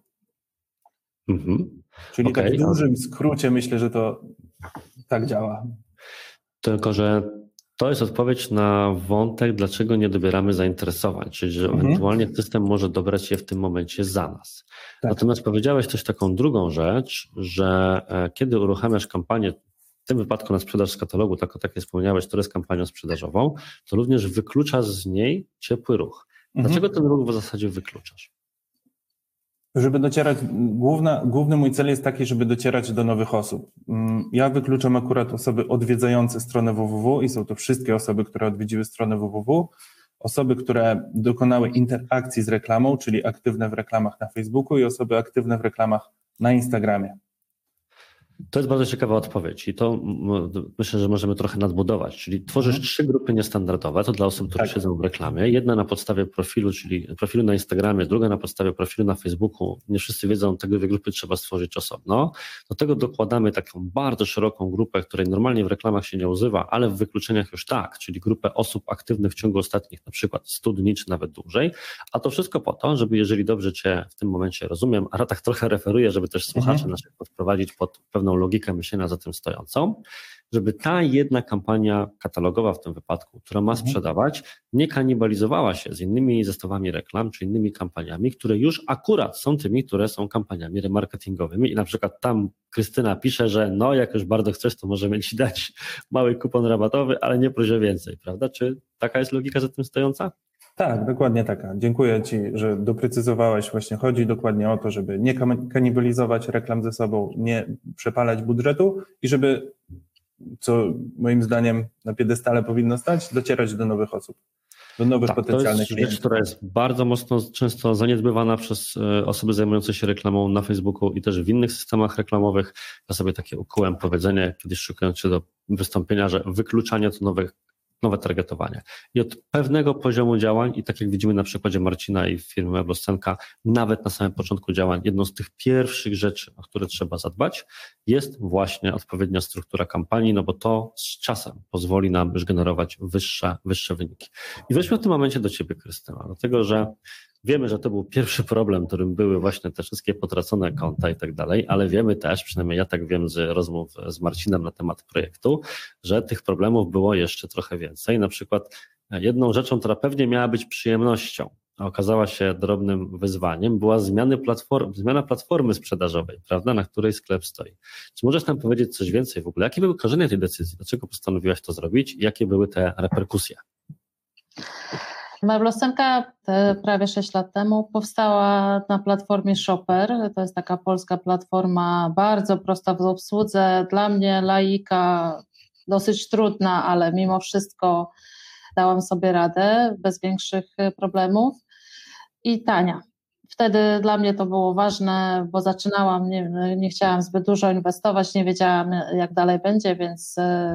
Mhm. Czyli Okay. tak w dużym skrócie myślę, że to tak działa. Tylko, że to jest odpowiedź na wątek, dlaczego nie dobieramy zainteresowań, czyli że Mhm. ewentualnie system może dobrać je w tym momencie za nas. Tak. Natomiast powiedziałeś też taką drugą rzecz, że kiedy uruchamiasz kampanię, w tym wypadku na sprzedaż z katalogu, tak o takiej wspomniałeś, która jest kampanią sprzedażową, to również wykluczasz z niej ciepły ruch. Dlaczego Mhm. ten ruch w zasadzie wykluczasz? Żeby docierać, główna, główny mój cel jest taki, żeby docierać do nowych osób. Ja wykluczam akurat osoby odwiedzające stronę www i są to wszystkie osoby, które odwiedziły stronę www, osoby, które dokonały interakcji z reklamą, czyli aktywne w reklamach na Facebooku i osoby aktywne w reklamach na Instagramie. To jest bardzo ciekawa odpowiedź i to myślę, że możemy trochę nadbudować, czyli tworzysz mhm. trzy grupy niestandardowe, to dla osób, które tak. siedzą w reklamie, jedna na podstawie profilu, czyli profilu na Instagramie, druga na podstawie profilu na Facebooku, nie wszyscy wiedzą, te dwie grupy trzeba stworzyć osobno, do tego dokładamy taką bardzo szeroką grupę, której normalnie w reklamach się nie używa, ale w wykluczeniach już tak, czyli grupę osób aktywnych w ciągu ostatnich na przykład stu dni, czy nawet dłużej, a to wszystko po to, żeby jeżeli dobrze Cię w tym momencie rozumiem, a tak trochę referuję, żeby też słuchacze mhm. naszych podprowadzić pod pewną logikę myślenia za tym stojącą, żeby ta jedna kampania katalogowa w tym wypadku, która ma sprzedawać, nie kanibalizowała się z innymi zestawami reklam, czy innymi kampaniami, które już akurat są tymi, które są kampaniami remarketingowymi i na przykład tam Krystyna pisze, że no jak już bardzo chcesz, to możemy Ci dać mały kupon rabatowy, ale nie proszę więcej, prawda? Czy taka jest logika za tym stojąca? Tak, dokładnie taka. Dziękuję Ci, że doprecyzowałeś. Właśnie chodzi dokładnie o to, żeby nie kanibalizować reklam ze sobą, nie przepalać budżetu i żeby, co moim zdaniem na piedestale powinno stać, docierać do nowych osób, do nowych tak, potencjalnych to jest klientów. Rzecz, która jest bardzo mocno, często zaniedbywana przez osoby zajmujące się reklamą na Facebooku i też w innych systemach reklamowych. Ja sobie takie ukułem powiedzenie, kiedyś szukając się do wystąpienia, że wykluczanie to nowych nowe targetowanie. I od pewnego poziomu działań, i tak jak widzimy na przykładzie Marcina i firmy Mebloscenka, nawet na samym początku działań, jedną z tych pierwszych rzeczy, o które trzeba zadbać, jest właśnie odpowiednia struktura kampanii, no bo to z czasem pozwoli nam już generować wyższe, wyższe wyniki. I weźmy w tym momencie do Ciebie, Krystyna, dlatego że wiemy, że to był pierwszy problem, którym były właśnie te wszystkie potracone konta i tak dalej, ale wiemy też, przynajmniej ja tak wiem z rozmów z Marcinem na temat projektu, że tych problemów było jeszcze trochę więcej. Na przykład jedną rzeczą, która pewnie miała być przyjemnością, a okazała się drobnym wyzwaniem, była zmiana platformy, zmiana platformy sprzedażowej, prawda, na której sklep stoi. Czy możesz nam powiedzieć coś więcej w ogóle? Jakie były korzenie tej decyzji? Dlaczego postanowiłaś to zrobić? Jakie były te reperkusje? Mebloscenka prawie sześć lat temu powstała na platformie Shopper. To jest taka polska platforma bardzo prosta w obsłudze. Dla mnie laika dosyć trudna, ale mimo wszystko dałam sobie radę bez większych problemów i tania. Wtedy dla mnie to było ważne, bo zaczynałam, nie, nie chciałam zbyt dużo inwestować, nie wiedziałam jak dalej będzie, więc,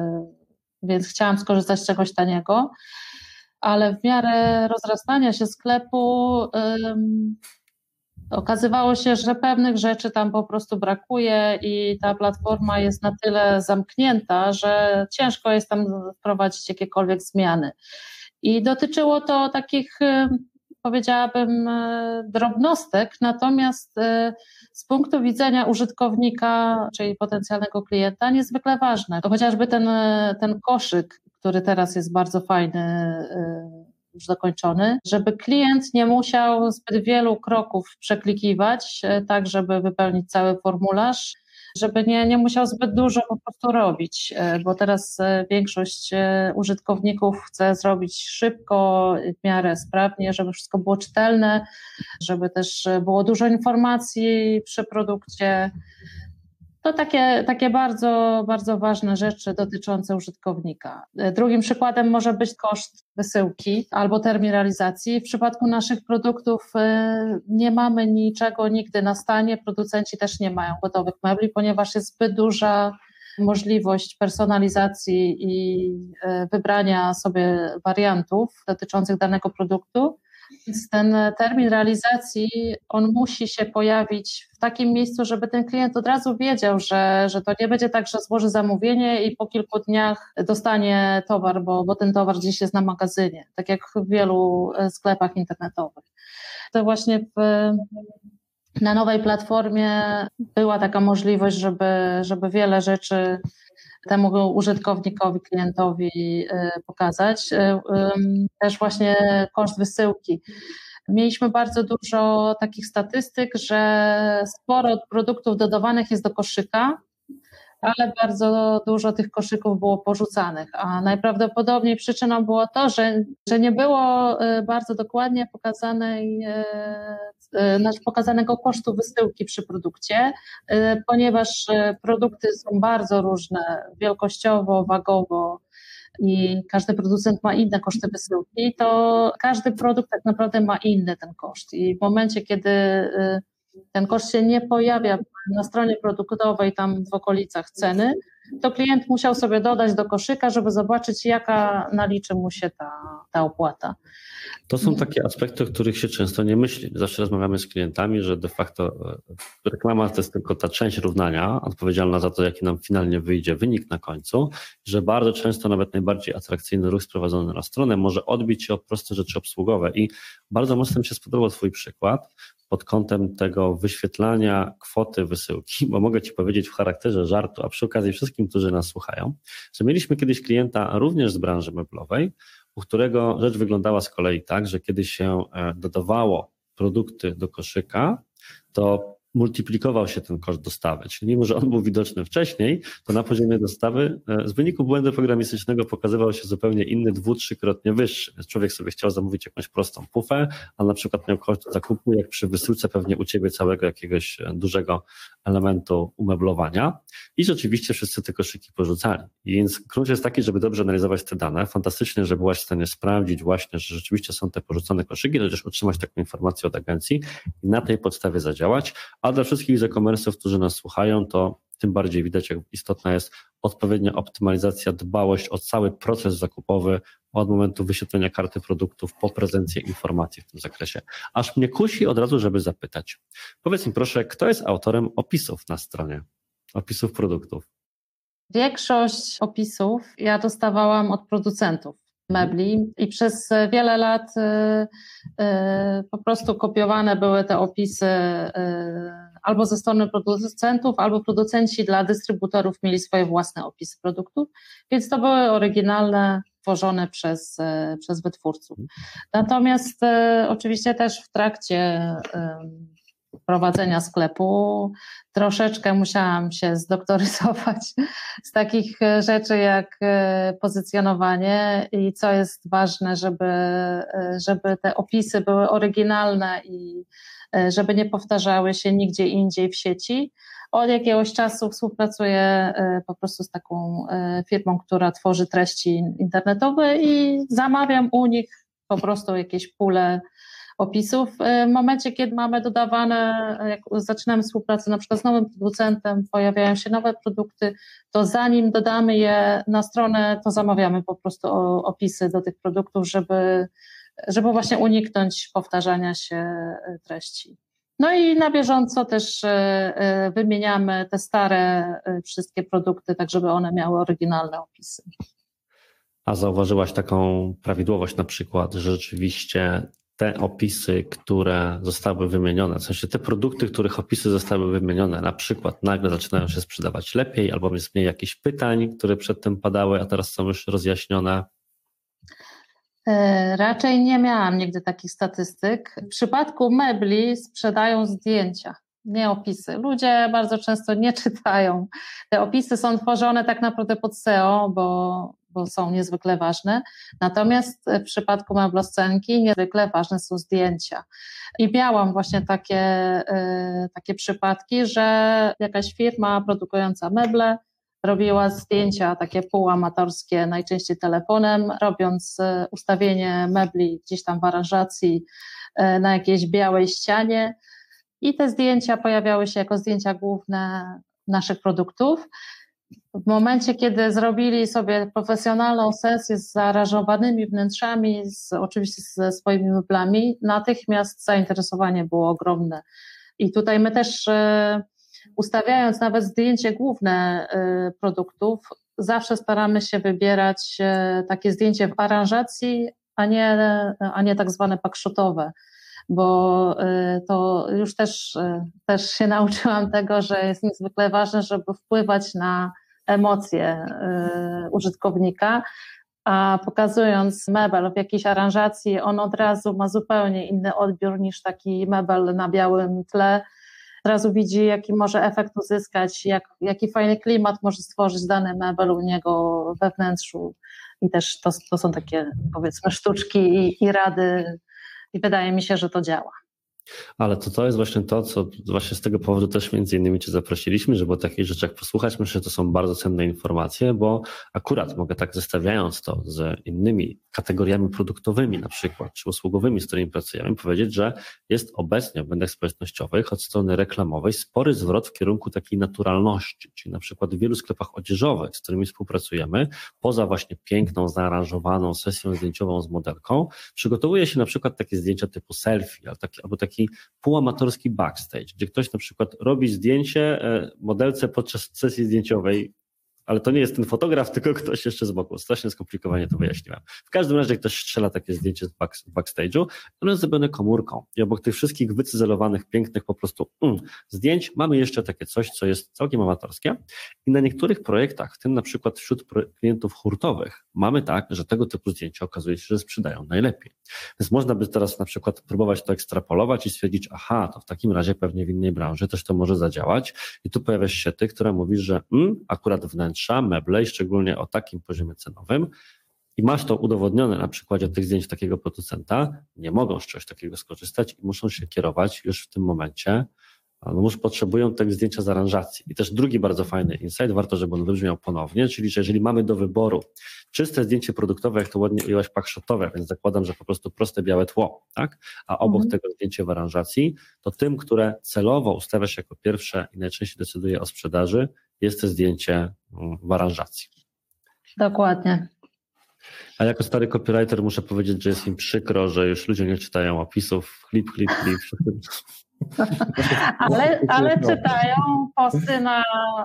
więc chciałam skorzystać z czegoś taniego. Ale w miarę rozrastania się sklepu um, okazywało się, że pewnych rzeczy tam po prostu brakuje i ta platforma jest na tyle zamknięta, że ciężko jest tam wprowadzić jakiekolwiek zmiany. I dotyczyło to takich, powiedziałabym, drobnostek, natomiast z punktu widzenia użytkownika, czyli potencjalnego klienta, niezwykle ważne. To chociażby ten, ten koszyk, który teraz jest bardzo fajny, już dokończony, żeby klient nie musiał zbyt wielu kroków przeklikiwać, tak żeby wypełnić cały formularz, żeby nie, nie musiał zbyt dużo po prostu robić, bo teraz większość użytkowników chce zrobić szybko, w miarę sprawnie, żeby wszystko było czytelne, żeby też było dużo informacji przy produkcie. To takie, takie bardzo, bardzo ważne rzeczy dotyczące użytkownika. Drugim przykładem może być koszt wysyłki albo termin realizacji. W przypadku naszych produktów nie mamy niczego nigdy na stanie, producenci też nie mają gotowych mebli, ponieważ jest zbyt duża możliwość personalizacji i wybrania sobie wariantów dotyczących danego produktu. Więc ten termin realizacji, on musi się pojawić w takim miejscu, żeby ten klient od razu wiedział, że, że to nie będzie tak, że złoży zamówienie i po kilku dniach dostanie towar, bo, bo ten towar gdzieś jest na magazynie, tak jak w wielu sklepach internetowych. to właśnie w, na nowej platformie była taka możliwość, żeby, żeby wiele rzeczy temu użytkownikowi, klientowi pokazać. Też właśnie koszt wysyłki. Mieliśmy bardzo dużo takich statystyk, że sporo produktów dodawanych jest do koszyka, ale bardzo dużo tych koszyków było porzucanych, a najprawdopodobniej przyczyną było to, że, że nie było bardzo dokładnie pokazanej, pokazanego kosztu wysyłki przy produkcie, ponieważ produkty są bardzo różne wielkościowo, wagowo i każdy producent ma inne koszty wysyłki, to każdy produkt tak naprawdę ma inny ten koszt i w momencie, kiedy ten koszt się nie pojawia na stronie produktowej tam w okolicach ceny, to klient musiał sobie dodać do koszyka, żeby zobaczyć, jaka naliczy mu się ta, ta opłata. To są takie aspekty, o których się często nie myśli. Zawsze rozmawiamy z klientami, że de facto reklama to jest tylko ta część równania odpowiedzialna za to, jaki nam finalnie wyjdzie wynik na końcu, że bardzo często nawet najbardziej atrakcyjny ruch sprowadzony na stronę może odbić się o proste rzeczy obsługowe i bardzo mocno mi się spodobał twój przykład pod kątem tego wyświetlania kwoty wysyłki, bo mogę ci powiedzieć w charakterze żartu, a przy okazji wszystkim, którzy nas słuchają, że mieliśmy kiedyś klienta również z branży meblowej, u którego rzecz wyglądała z kolei tak, że kiedy się dodawało produkty do koszyka, to multiplikował się ten koszt dostawy, czyli mimo, że on był widoczny wcześniej, to na poziomie dostawy z wyniku błędu programistycznego pokazywał się zupełnie inny, dwu, trzykrotnie wyższy. Więc człowiek sobie chciał zamówić jakąś prostą pufę, a na przykład miał koszt zakupu, jak przy wysyłce pewnie u ciebie całego jakiegoś dużego elementu umeblowania i rzeczywiście wszyscy te koszyki porzucali. I więc klucz jest taki, żeby dobrze analizować te dane. Fantastycznie, że byłaś w stanie sprawdzić właśnie, że rzeczywiście są te porzucone koszyki, ale też otrzymać taką informację od agencji i na tej podstawie zadziałać. A dla wszystkich e-commerce'ów, którzy nas słuchają, to tym bardziej widać, jak istotna jest odpowiednia optymalizacja, dbałość o cały proces zakupowy od momentu wyświetlenia karty produktów po prezencję informacji w tym zakresie. Aż mnie kusi od razu, żeby zapytać. Powiedz mi proszę, kto jest autorem opisów na stronie, opisów produktów? Większość opisów ja dostawałam od producentów mebli i przez wiele lat y, y, po prostu kopiowane były te opisy y, albo ze strony producentów, albo producenci dla dystrybutorów mieli swoje własne opisy produktów, więc to były oryginalne, tworzone przez, y, przez wytwórców. Natomiast y, oczywiście też w trakcie y, prowadzenia sklepu troszeczkę musiałam się zdoktoryzować z takich rzeczy jak pozycjonowanie i co jest ważne, żeby, żeby te opisy były oryginalne i żeby nie powtarzały się nigdzie indziej w sieci. Od jakiegoś czasu współpracuję po prostu z taką firmą, która tworzy treści internetowe i zamawiam u nich po prostu jakieś pule opisów. W momencie, kiedy mamy dodawane, jak zaczynamy współpracę na przykład z nowym producentem, pojawiają się nowe produkty, to zanim dodamy je na stronę, to zamawiamy po prostu opisy do tych produktów, żeby, żeby właśnie uniknąć powtarzania się treści. No i na bieżąco też wymieniamy te stare wszystkie produkty, tak żeby one miały oryginalne opisy. A zauważyłaś taką prawidłowość na przykład, że rzeczywiście te opisy, które zostały wymienione, w sensie te produkty, których opisy zostały wymienione, na przykład nagle zaczynają się sprzedawać lepiej, albo jest mniej jakichś pytań, które przedtem padały, a teraz są już rozjaśnione? Raczej nie miałam nigdy takich statystyk. W przypadku mebli sprzedają zdjęcia, nie opisy. Ludzie bardzo często nie czytają. Te opisy są tworzone tak naprawdę pod S E O, bo bo są niezwykle ważne. Natomiast w przypadku mebloscenki niezwykle ważne są zdjęcia. I miałam właśnie takie, takie przypadki, że jakaś firma produkująca meble robiła zdjęcia takie półamatorskie, najczęściej telefonem, robiąc ustawienie mebli gdzieś tam w aranżacji na jakiejś białej ścianie i te zdjęcia pojawiały się jako zdjęcia główne naszych produktów. W momencie, kiedy zrobili sobie profesjonalną sesję z zaaranżowanymi wnętrzami, z, oczywiście ze swoimi meblami, natychmiast zainteresowanie było ogromne. I tutaj my też e, ustawiając nawet zdjęcie główne e, produktów, zawsze staramy się wybierać e, takie zdjęcie w aranżacji, a nie, a nie tak zwane backshotowe. bo to już też, też się nauczyłam tego, że jest niezwykle ważne, żeby wpływać na emocje użytkownika, a pokazując mebel w jakiejś aranżacji, on od razu ma zupełnie inny odbiór niż taki mebel na białym tle. Od razu widzi, jaki może efekt uzyskać, jak, jaki fajny klimat może stworzyć dany mebel u niego we wnętrzu. I też to, to są takie, powiedzmy, sztuczki i, i rady i wydaje mi się, że to działa. Ale to, to jest właśnie to, co właśnie z tego powodu też między innymi Cię zaprosiliśmy, żeby o takich rzeczach posłuchać. Myślę, że to są bardzo cenne informacje, bo akurat mogę tak zestawiając to z innymi kategoriami produktowymi na przykład, czy usługowymi, z którymi pracujemy, powiedzieć, że jest obecnie w mediach społecznościowych od strony reklamowej spory zwrot w kierunku takiej naturalności, czyli na przykład w wielu sklepach odzieżowych, z którymi współpracujemy, poza właśnie piękną, zaaranżowaną sesją zdjęciową z modelką, przygotowuje się na przykład takie zdjęcia typu selfie, albo taki, albo taki półamatorski backstage, gdzie ktoś na przykład robi zdjęcie modelce podczas sesji zdjęciowej, ale to nie jest ten fotograf, tylko ktoś jeszcze z boku. Strasznie skomplikowanie to wyjaśniłem. W każdym razie ktoś strzela takie zdjęcie z back, backstage'u, ono jest zrobione komórką i obok tych wszystkich wycyzelowanych, pięknych po prostu mm, zdjęć mamy jeszcze takie coś, co jest całkiem amatorskie i na niektórych projektach, w tym na przykład wśród klientów hurtowych, mamy tak, że tego typu zdjęcia okazuje się, że sprzedają najlepiej. Więc można by teraz na przykład próbować to ekstrapolować i stwierdzić, aha, to w takim razie pewnie w innej branży też to może zadziałać i tu pojawia się ty, która mówi, że mm, akurat wnętrze meble i szczególnie o takim poziomie cenowym i masz to udowodnione na przykładzie tych zdjęć takiego producenta, nie mogą z czegoś takiego skorzystać i muszą się kierować już w tym momencie, no już potrzebują tego zdjęcia z aranżacji. I też drugi bardzo fajny insight, warto, żeby on wybrzmiał ponownie, czyli że jeżeli mamy do wyboru czyste zdjęcie produktowe, jak to ładnie ujęłaś, pakshotowe, więc zakładam, że po prostu proste białe tło, tak? A obok mhm. tego zdjęcie w aranżacji, to tym, które celowo ustawia się jako pierwsze i najczęściej decyduje o sprzedaży, jest to zdjęcie w aranżacji. Dokładnie. A jako stary copywriter muszę powiedzieć, że jest im przykro, że już ludzie nie czytają opisów, klip, klip, klip. ale, ale czytają posty na,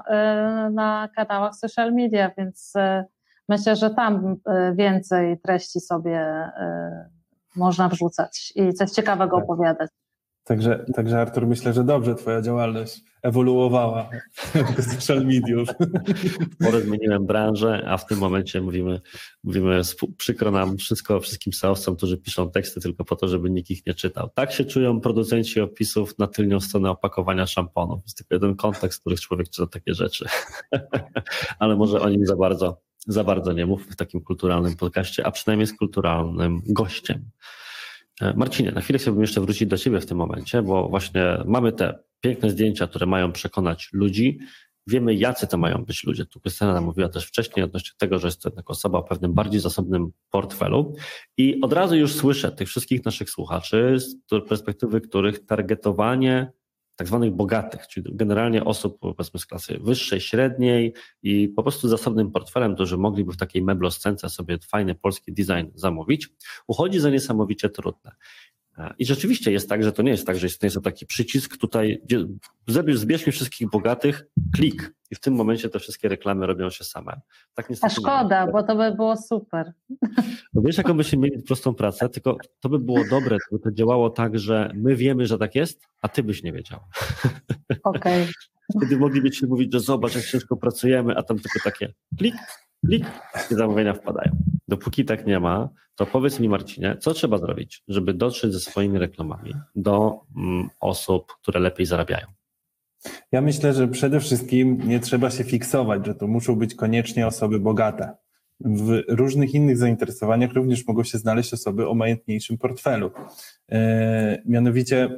na kanałach social media, więc myślę, że tam więcej treści sobie można wrzucać i coś ciekawego tak. opowiadać. Także, także Artur, myślę, że dobrze twoja działalność ewoluowała w social mediów. Sporo zmieniłem branżę, a w tym momencie mówimy, mówimy przykro nam wszystko, wszystkim S E O-wcom, którzy piszą teksty tylko po to, żeby nikt ich nie czytał. Tak się czują producenci opisów na tylnią stronę opakowania szamponów. Jest tylko jeden kontekst, w których człowiek czyta takie rzeczy. Ale może o nim za bardzo, za bardzo nie mów w takim kulturalnym podcaście, a przynajmniej z kulturalnym gościem. Marcinie, na chwilę chciałbym jeszcze wrócić do Ciebie w tym momencie, bo właśnie mamy te piękne zdjęcia, które mają przekonać ludzi. Wiemy, jacy to mają być ludzie. Tu Krystyna mówiła też wcześniej odnośnie tego, że jest to jednak osoba o pewnym bardziej zasobnym portfelu i od razu już słyszę tych wszystkich naszych słuchaczy z perspektywy, których targetowanie tak zwanych bogatych, czyli generalnie osób powiedzmy z klasy wyższej, średniej i po prostu zasobnym portfelem, którzy mogliby w takiej mebloscence sobie fajny polski design zamówić, uchodzi za niesamowicie trudne. I rzeczywiście jest tak, że to nie jest tak, że istnieje taki przycisk tutaj, gdzie zbierz mi wszystkich bogatych, klik i w tym momencie te wszystkie reklamy robią się same. Tak A szkoda, bo to by było super. No wiesz, jaką byśmy mieli prostą pracę, tylko to by było dobre, to by to działało tak, że my wiemy, że tak jest, a ty byś nie wiedział. Okej. Okay. Wtedy moglibyśmy mówić, że zobacz, jak ciężko pracujemy, a tam tylko takie klik, klik i zamówienia wpadają. Dopóki tak nie ma, to powiedz mi, Marcinie, co trzeba zrobić, żeby dotrzeć ze swoimi reklamami do mm, osób, które lepiej zarabiają? Ja myślę, że przede wszystkim nie trzeba się fiksować, że to muszą być koniecznie osoby bogate. W różnych innych zainteresowaniach również mogą się znaleźć osoby o majątniejszym portfelu. Yy, mianowicie,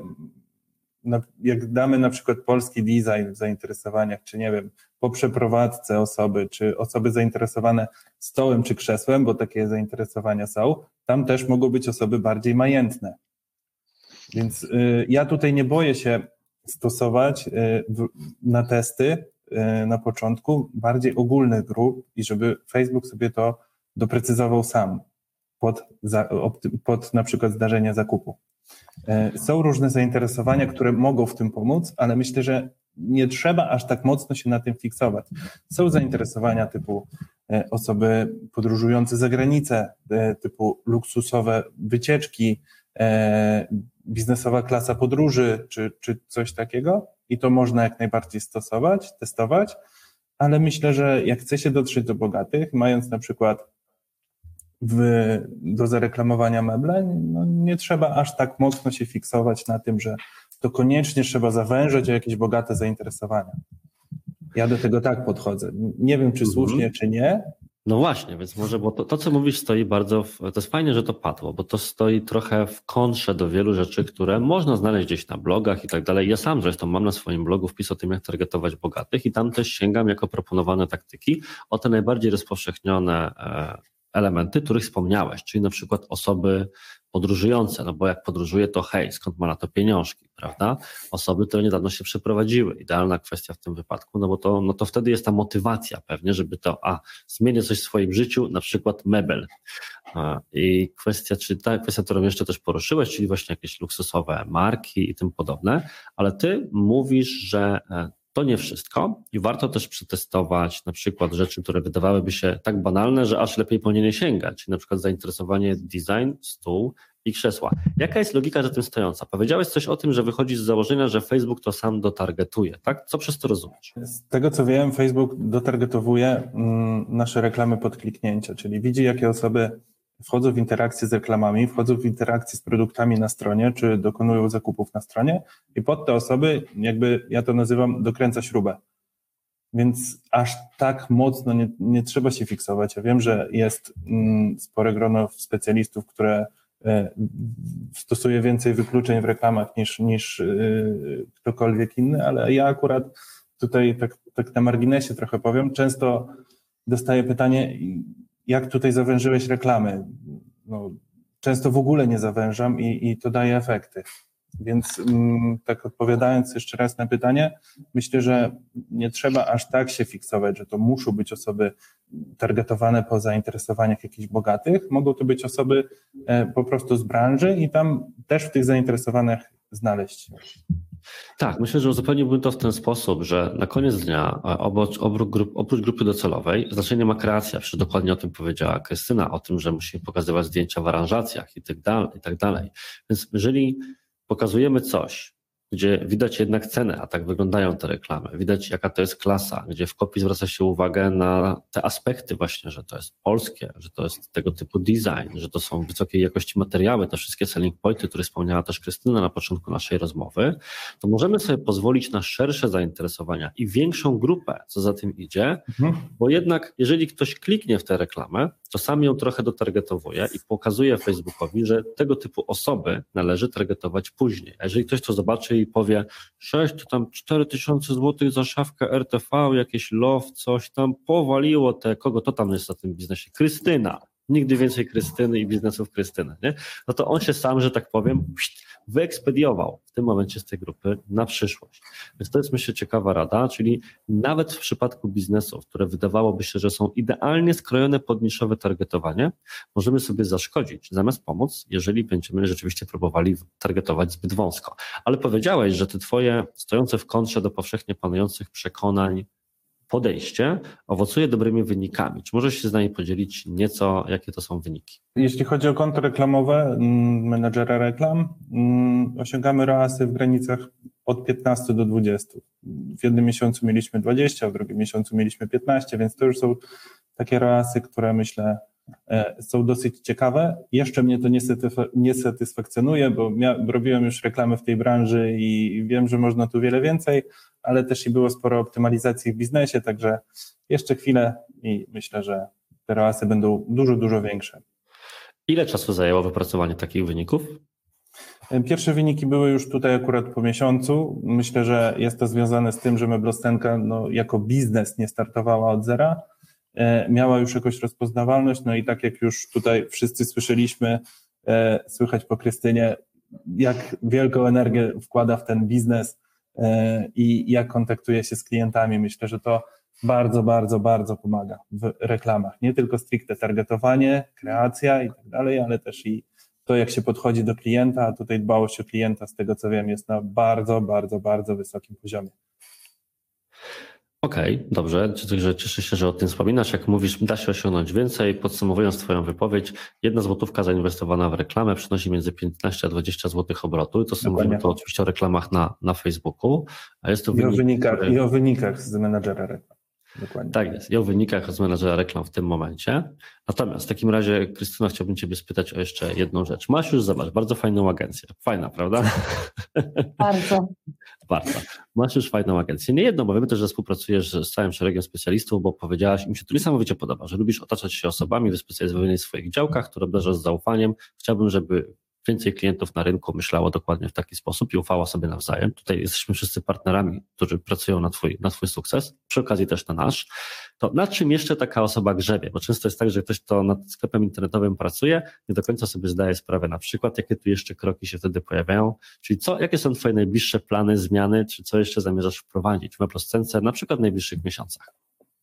jak damy na przykład polski design w zainteresowaniach, czy nie wiem, po przeprowadzce osoby, czy osoby zainteresowane stołem czy krzesłem, bo takie zainteresowania są, tam też mogą być osoby bardziej majętne. Więc y, ja tutaj nie boję się stosować y, w, na testy y, na początku bardziej ogólnych grup i żeby Facebook sobie to doprecyzował sam pod, za, pod na przykład zdarzenia zakupu. Są różne zainteresowania, które mogą w tym pomóc, ale myślę, że nie trzeba aż tak mocno się na tym fiksować. Są zainteresowania typu osoby podróżujące za granicę, typu luksusowe wycieczki, e, biznesowa klasa podróży, czy, czy coś takiego i to można jak najbardziej stosować, testować, ale myślę, że jak chce się dotrzeć do bogatych, mając na przykład w, do zareklamowania meble, no nie trzeba aż tak mocno się fiksować na tym, że to koniecznie trzeba zawężać o jakieś bogate zainteresowania. Ja do tego tak podchodzę. Nie wiem, czy słusznie, czy nie. No właśnie, więc może, bo to, to co mówisz stoi bardzo, w, to jest fajnie, że to padło, bo to stoi trochę w kontrze do wielu rzeczy, które można znaleźć gdzieś na blogach i tak dalej. Ja sam zresztą mam na swoim blogu wpis o tym, jak targetować bogatych i tam też sięgam jako proponowane taktyki o te najbardziej rozpowszechnione elementy, których wspomniałeś, czyli na przykład osoby podróżujące, no bo jak podróżuje, to hej, skąd ma na to pieniążki, prawda? Osoby, które niedawno się przeprowadziły. Idealna kwestia w tym wypadku, no bo to, no to wtedy jest ta motywacja pewnie, żeby to, a zmienię coś w swoim życiu, na przykład mebel. I kwestia, czy ta kwestia, którą jeszcze też poruszyłeś, czyli właśnie jakieś luksusowe marki i tym podobne, ale ty mówisz, że to nie wszystko i warto też przetestować na przykład rzeczy, które wydawałyby się tak banalne, że aż lepiej po nie nie sięgać, czyli na przykład zainteresowanie design, stół i krzesła. Jaka jest logika za tym stojąca? Powiedziałeś coś o tym, że wychodzi z założenia, że Facebook to sam dotargetuje, tak? Co przez to rozumiesz? Z tego co wiem, Facebook dotargetowuje mm, nasze reklamy pod kliknięcia, czyli widzi, jakie osoby wchodzą w interakcję z reklamami, wchodzą w interakcję z produktami na stronie, czy dokonują zakupów na stronie i pod te osoby, jakby ja to nazywam, dokręca śrubę. Więc aż tak mocno nie, nie trzeba się fiksować. Ja wiem, że jest mm, spore grono specjalistów, które y, stosuje więcej wykluczeń w reklamach niż, niż y, ktokolwiek inny, ale ja akurat tutaj tak, tak na marginesie trochę powiem, często dostaję pytanie, jak tutaj zawężyłeś reklamy? No, często w ogóle nie zawężam i, i to daje efekty. Więc mm, tak odpowiadając jeszcze raz na pytanie, myślę, że nie trzeba aż tak się fiksować, że to muszą być osoby targetowane po zainteresowaniach jakichś bogatych. Mogą to być osoby e, po prostu z branży i tam też w tych zainteresowanych znaleźć. Tak, myślę, że uzupełniłbym to w ten sposób, że na koniec dnia oprócz, oprócz grupy docelowej znaczenie ma kreacja, przecież dokładnie o tym powiedziała Krystyna, o tym, że musimy pokazywać zdjęcia w aranżacjach i tak dalej, i tak dalej. Więc jeżeli pokazujemy coś, gdzie widać jednak cenę, a tak wyglądają te reklamy, widać jaka to jest klasa, gdzie w kopii zwraca się uwagę na te aspekty właśnie, że to jest polskie, że to jest tego typu design, że to są wysokiej jakości materiały, te wszystkie selling pointy, które wspomniała też Krystyna na początku naszej rozmowy, to możemy sobie pozwolić na szersze zainteresowania i większą grupę, co za tym idzie, mhm. bo jednak jeżeli ktoś kliknie w tę reklamę, to sam ją trochę dotargetowuje i pokazuje Facebookowi, że tego typu osoby należy targetować później. A jeżeli ktoś to zobaczy i powie sześć, to tam cztery tysiące złotych za szafkę R T V, jakieś love, coś tam powaliło te, kogo to tam jest na tym biznesie? Krystyna. Nigdy więcej Krystyny i biznesów Krystyny, nie? No to on się sam, że tak powiem, wyekspediował w tym momencie z tej grupy na przyszłość. Więc to jest, myślę, ciekawa rada, czyli nawet w przypadku biznesów, które wydawałoby się, że są idealnie skrojone pod niszowe targetowanie, możemy sobie zaszkodzić zamiast pomóc, jeżeli będziemy rzeczywiście próbowali targetować zbyt wąsko. Ale powiedziałeś, że te twoje stojące w kontrze do powszechnie panujących przekonań podejście owocuje dobrymi wynikami. Czy możesz się z nami podzielić nieco, jakie to są wyniki? Jeśli chodzi o konto reklamowe menedżera reklam, osiągamy roasy w granicach od piętnastu do dwudziestu. W jednym miesiącu mieliśmy dwadzieścia, w drugim miesiącu mieliśmy piętnaście, więc to już są takie roasy, które myślę są dosyć ciekawe. Jeszcze mnie to nie satysfakcjonuje, bo ja robiłem już reklamy w tej branży i wiem, że można tu wiele więcej, ale też i było sporo optymalizacji w biznesie, także jeszcze chwilę i myślę, że te roasy będą dużo, dużo większe. Ile czasu zajęło wypracowanie takich wyników? Pierwsze wyniki były już tutaj akurat po miesiącu. Myślę, że jest to związane z tym, że Meblostenka no, jako biznes nie startowała od zera, miała już jakąś rozpoznawalność, no i tak jak już tutaj wszyscy słyszeliśmy, słychać po Krystynie, jak wielką energię wkłada w ten biznes i jak kontaktuje się z klientami. Myślę, że to bardzo, bardzo, bardzo pomaga w reklamach. Nie tylko stricte targetowanie, kreacja i tak dalej, ale też i to, jak się podchodzi do klienta, a tutaj dbałość o klienta, z tego co wiem, jest na bardzo, bardzo, bardzo wysokim poziomie. Okej, okay, dobrze. Cieszę się, że o tym wspominasz. Jak mówisz, da się osiągnąć więcej. Podsumowując Twoją wypowiedź, jedna złotówka zainwestowana w reklamę przynosi między piętnaście a dwadzieścia złotych obrotu. To są mówimy to oczywiście o reklamach na, na Facebooku. A jest to I, wynik, o wynikach, który... I o wynikach z menadżera reklam. Dokładnie. Tak jest, i o wynikach z menadżera reklam w tym momencie. Natomiast w takim razie, Krystyna, chciałbym Ciebie spytać o jeszcze jedną rzecz. Masz już, zobacz, bardzo fajną agencję. Fajna, prawda? Bardzo. Bardzo. Masz już fajną agencję. Nie jedną, bo wiemy też, że współpracujesz z całym szeregiem specjalistów, bo powiedziałaś, mi się to niesamowicie podoba, że lubisz otaczać się osobami wyspecjalizowanymi w swoich działkach, które obdarzasz z zaufaniem. Chciałbym, żeby więcej klientów na rynku myślało dokładnie w taki sposób i ufało sobie nawzajem. Tutaj jesteśmy wszyscy partnerami, którzy pracują na twój, na twój sukces, przy okazji też na nasz. To nad czym jeszcze taka osoba grzebie? Bo często jest tak, że ktoś, kto nad sklepem internetowym pracuje, nie do końca sobie zdaje sprawę na przykład, jakie tu jeszcze kroki się wtedy pojawiają, czyli co, jakie są twoje najbliższe plany, zmiany, czy co jeszcze zamierzasz wprowadzić w MapLosCence, na przykład w najbliższych miesiącach?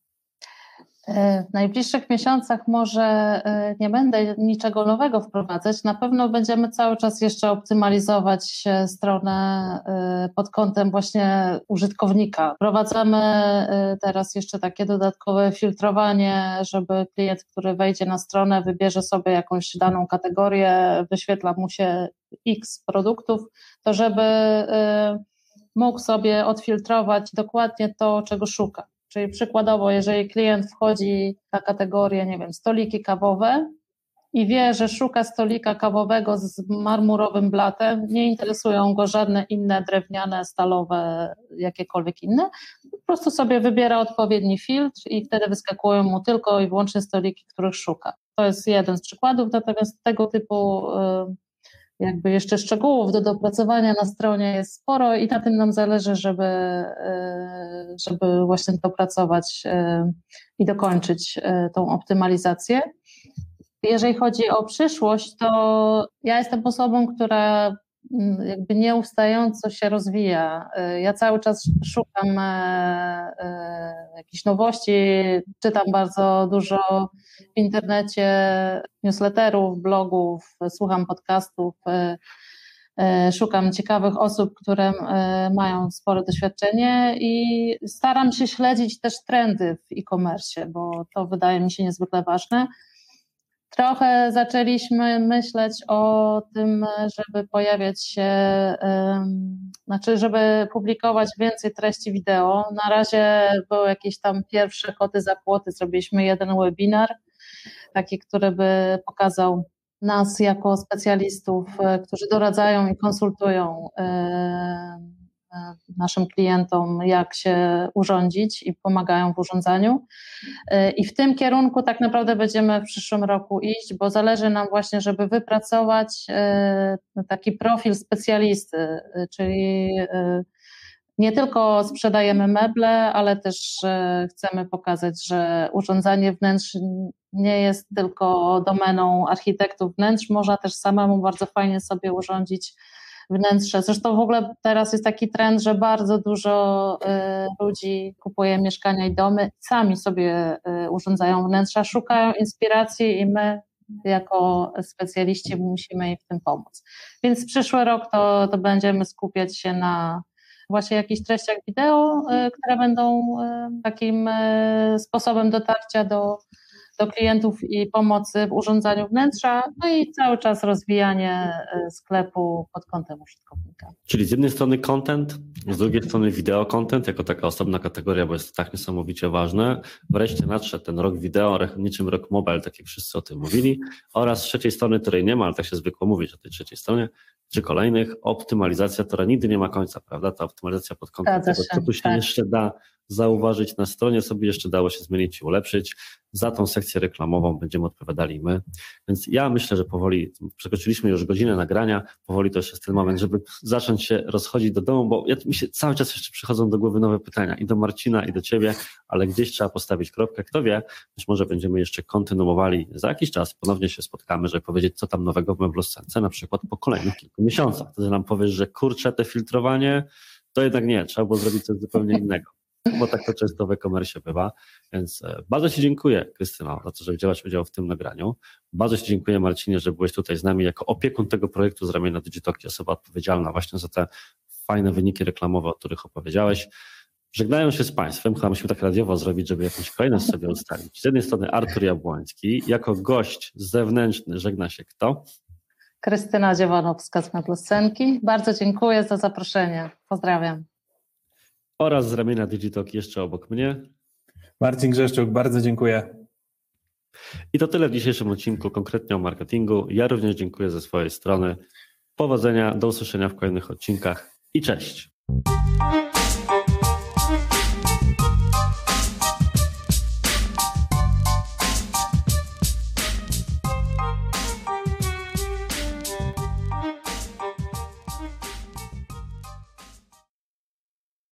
W najbliższych miesiącach może nie będę niczego nowego wprowadzać. Na pewno będziemy cały czas jeszcze optymalizować stronę pod kątem właśnie użytkownika. Wprowadzamy teraz jeszcze takie dodatkowe filtrowanie, żeby klient, który wejdzie na stronę, wybierze sobie jakąś daną kategorię, wyświetla mu się X produktów, to żeby mógł sobie odfiltrować dokładnie to, czego szuka. Czyli przykładowo, jeżeli klient wchodzi na kategorię, nie wiem, stoliki kawowe i wie, że szuka stolika kawowego z marmurowym blatem, nie interesują go żadne inne drewniane, stalowe, jakiekolwiek inne, po prostu sobie wybiera odpowiedni filtr i wtedy wyskakują mu tylko i wyłącznie stoliki, których szuka. To jest jeden z przykładów, natomiast tego typu jakby jeszcze szczegółów do dopracowania na stronie jest sporo i na tym nam zależy, żeby, żeby właśnie dopracować i dokończyć tą optymalizację. Jeżeli chodzi o przyszłość, to ja jestem osobą, która jakby nieustająco się rozwija. Ja cały czas szukam jakichś nowości, czytam bardzo dużo w internecie newsletterów, blogów, słucham podcastów, szukam ciekawych osób, które mają spore doświadczenie i staram się śledzić też trendy w e-commerce, bo to wydaje mi się niezwykle ważne. Trochę zaczęliśmy myśleć o tym, żeby pojawiać się, znaczy żeby publikować więcej treści wideo. Na razie były jakieś tam pierwsze koty za płoty, zrobiliśmy jeden webinar, taki, który by pokazał nas jako specjalistów, którzy doradzają i konsultują naszym klientom, jak się urządzić i pomagają w urządzaniu. I w tym kierunku tak naprawdę będziemy w przyszłym roku iść, bo zależy nam właśnie, żeby wypracować taki profil specjalisty, czyli nie tylko sprzedajemy meble, ale też chcemy pokazać, że urządzanie wnętrz nie jest tylko domeną architektów wnętrz, można też samemu bardzo fajnie sobie urządzić wnętrze. Zresztą w ogóle teraz jest taki trend, że bardzo dużo y, ludzi kupuje mieszkania i domy, sami sobie y, urządzają wnętrza, szukają inspiracji i my jako specjaliści musimy im w tym pomóc. Więc przyszły rok to, to będziemy skupiać się na właśnie jakichś treściach wideo, y, które będą y, takim y, sposobem dotarcia do do klientów i pomocy w urządzaniu wnętrza, no i cały czas rozwijanie sklepu pod kątem użytkownika. Czyli z jednej strony content, z drugiej strony wideo content, jako taka osobna kategoria, bo jest to tak niesamowicie ważne. Wreszcie nadszedł ten rok wideo, niczym rok mobile, tak jak wszyscy o tym mówili, oraz z trzeciej strony, której nie ma, ale tak się zwykło mówić o tej trzeciej stronie, czy kolejnych, optymalizacja, która nigdy nie ma końca, prawda? Ta optymalizacja pod kątem tego, co tu się tak. jeszcze da zauważyć na stronie, sobie jeszcze dało się zmienić i ulepszyć. Za tą sekcję reklamową będziemy odpowiadali my. Więc ja myślę, że powoli przekroczyliśmy już godzinę nagrania, powoli to już jest ten moment, żeby zacząć się rozchodzić do domu, bo ja, mi się cały czas jeszcze przychodzą do głowy nowe pytania i do Marcina, i do ciebie, ale gdzieś trzeba postawić kropkę. Kto wie, być może będziemy jeszcze kontynuowali za jakiś czas, ponownie się spotkamy, żeby powiedzieć, co tam nowego w MapLosCence, na przykład po kolejnych kilku miesiącach. Wtedy nam powiesz, że kurczę, te filtrowanie, to jednak nie, trzeba było zrobić coś zupełnie innego. Bo tak to często w e-commerce bywa, więc bardzo Ci dziękuję, Krystyno, za to, że wzięłaś udział w tym nagraniu. Bardzo Ci dziękuję, Marcinie, że byłeś tutaj z nami jako opiekun tego projektu z ramienia Digitalki, osoba odpowiedzialna właśnie za te fajne wyniki reklamowe, o których opowiedziałeś. Żegnają się z Państwem, chyba musimy tak radiowo zrobić, żeby jakąś kolejność sobie ustalić. Z jednej strony Artur Jabłoński, jako gość zewnętrzny żegna się kto? Krystyna Dziewanowska z Mebluscenki. Bardzo dziękuję za zaproszenie. Pozdrawiam. Oraz z ramienia Digitalk jeszcze obok mnie Marcin Grzeszczuk, bardzo dziękuję. I to tyle w dzisiejszym odcinku, konkretnie o marketingu. Ja również dziękuję ze swojej strony. Powodzenia, do usłyszenia w kolejnych odcinkach i cześć.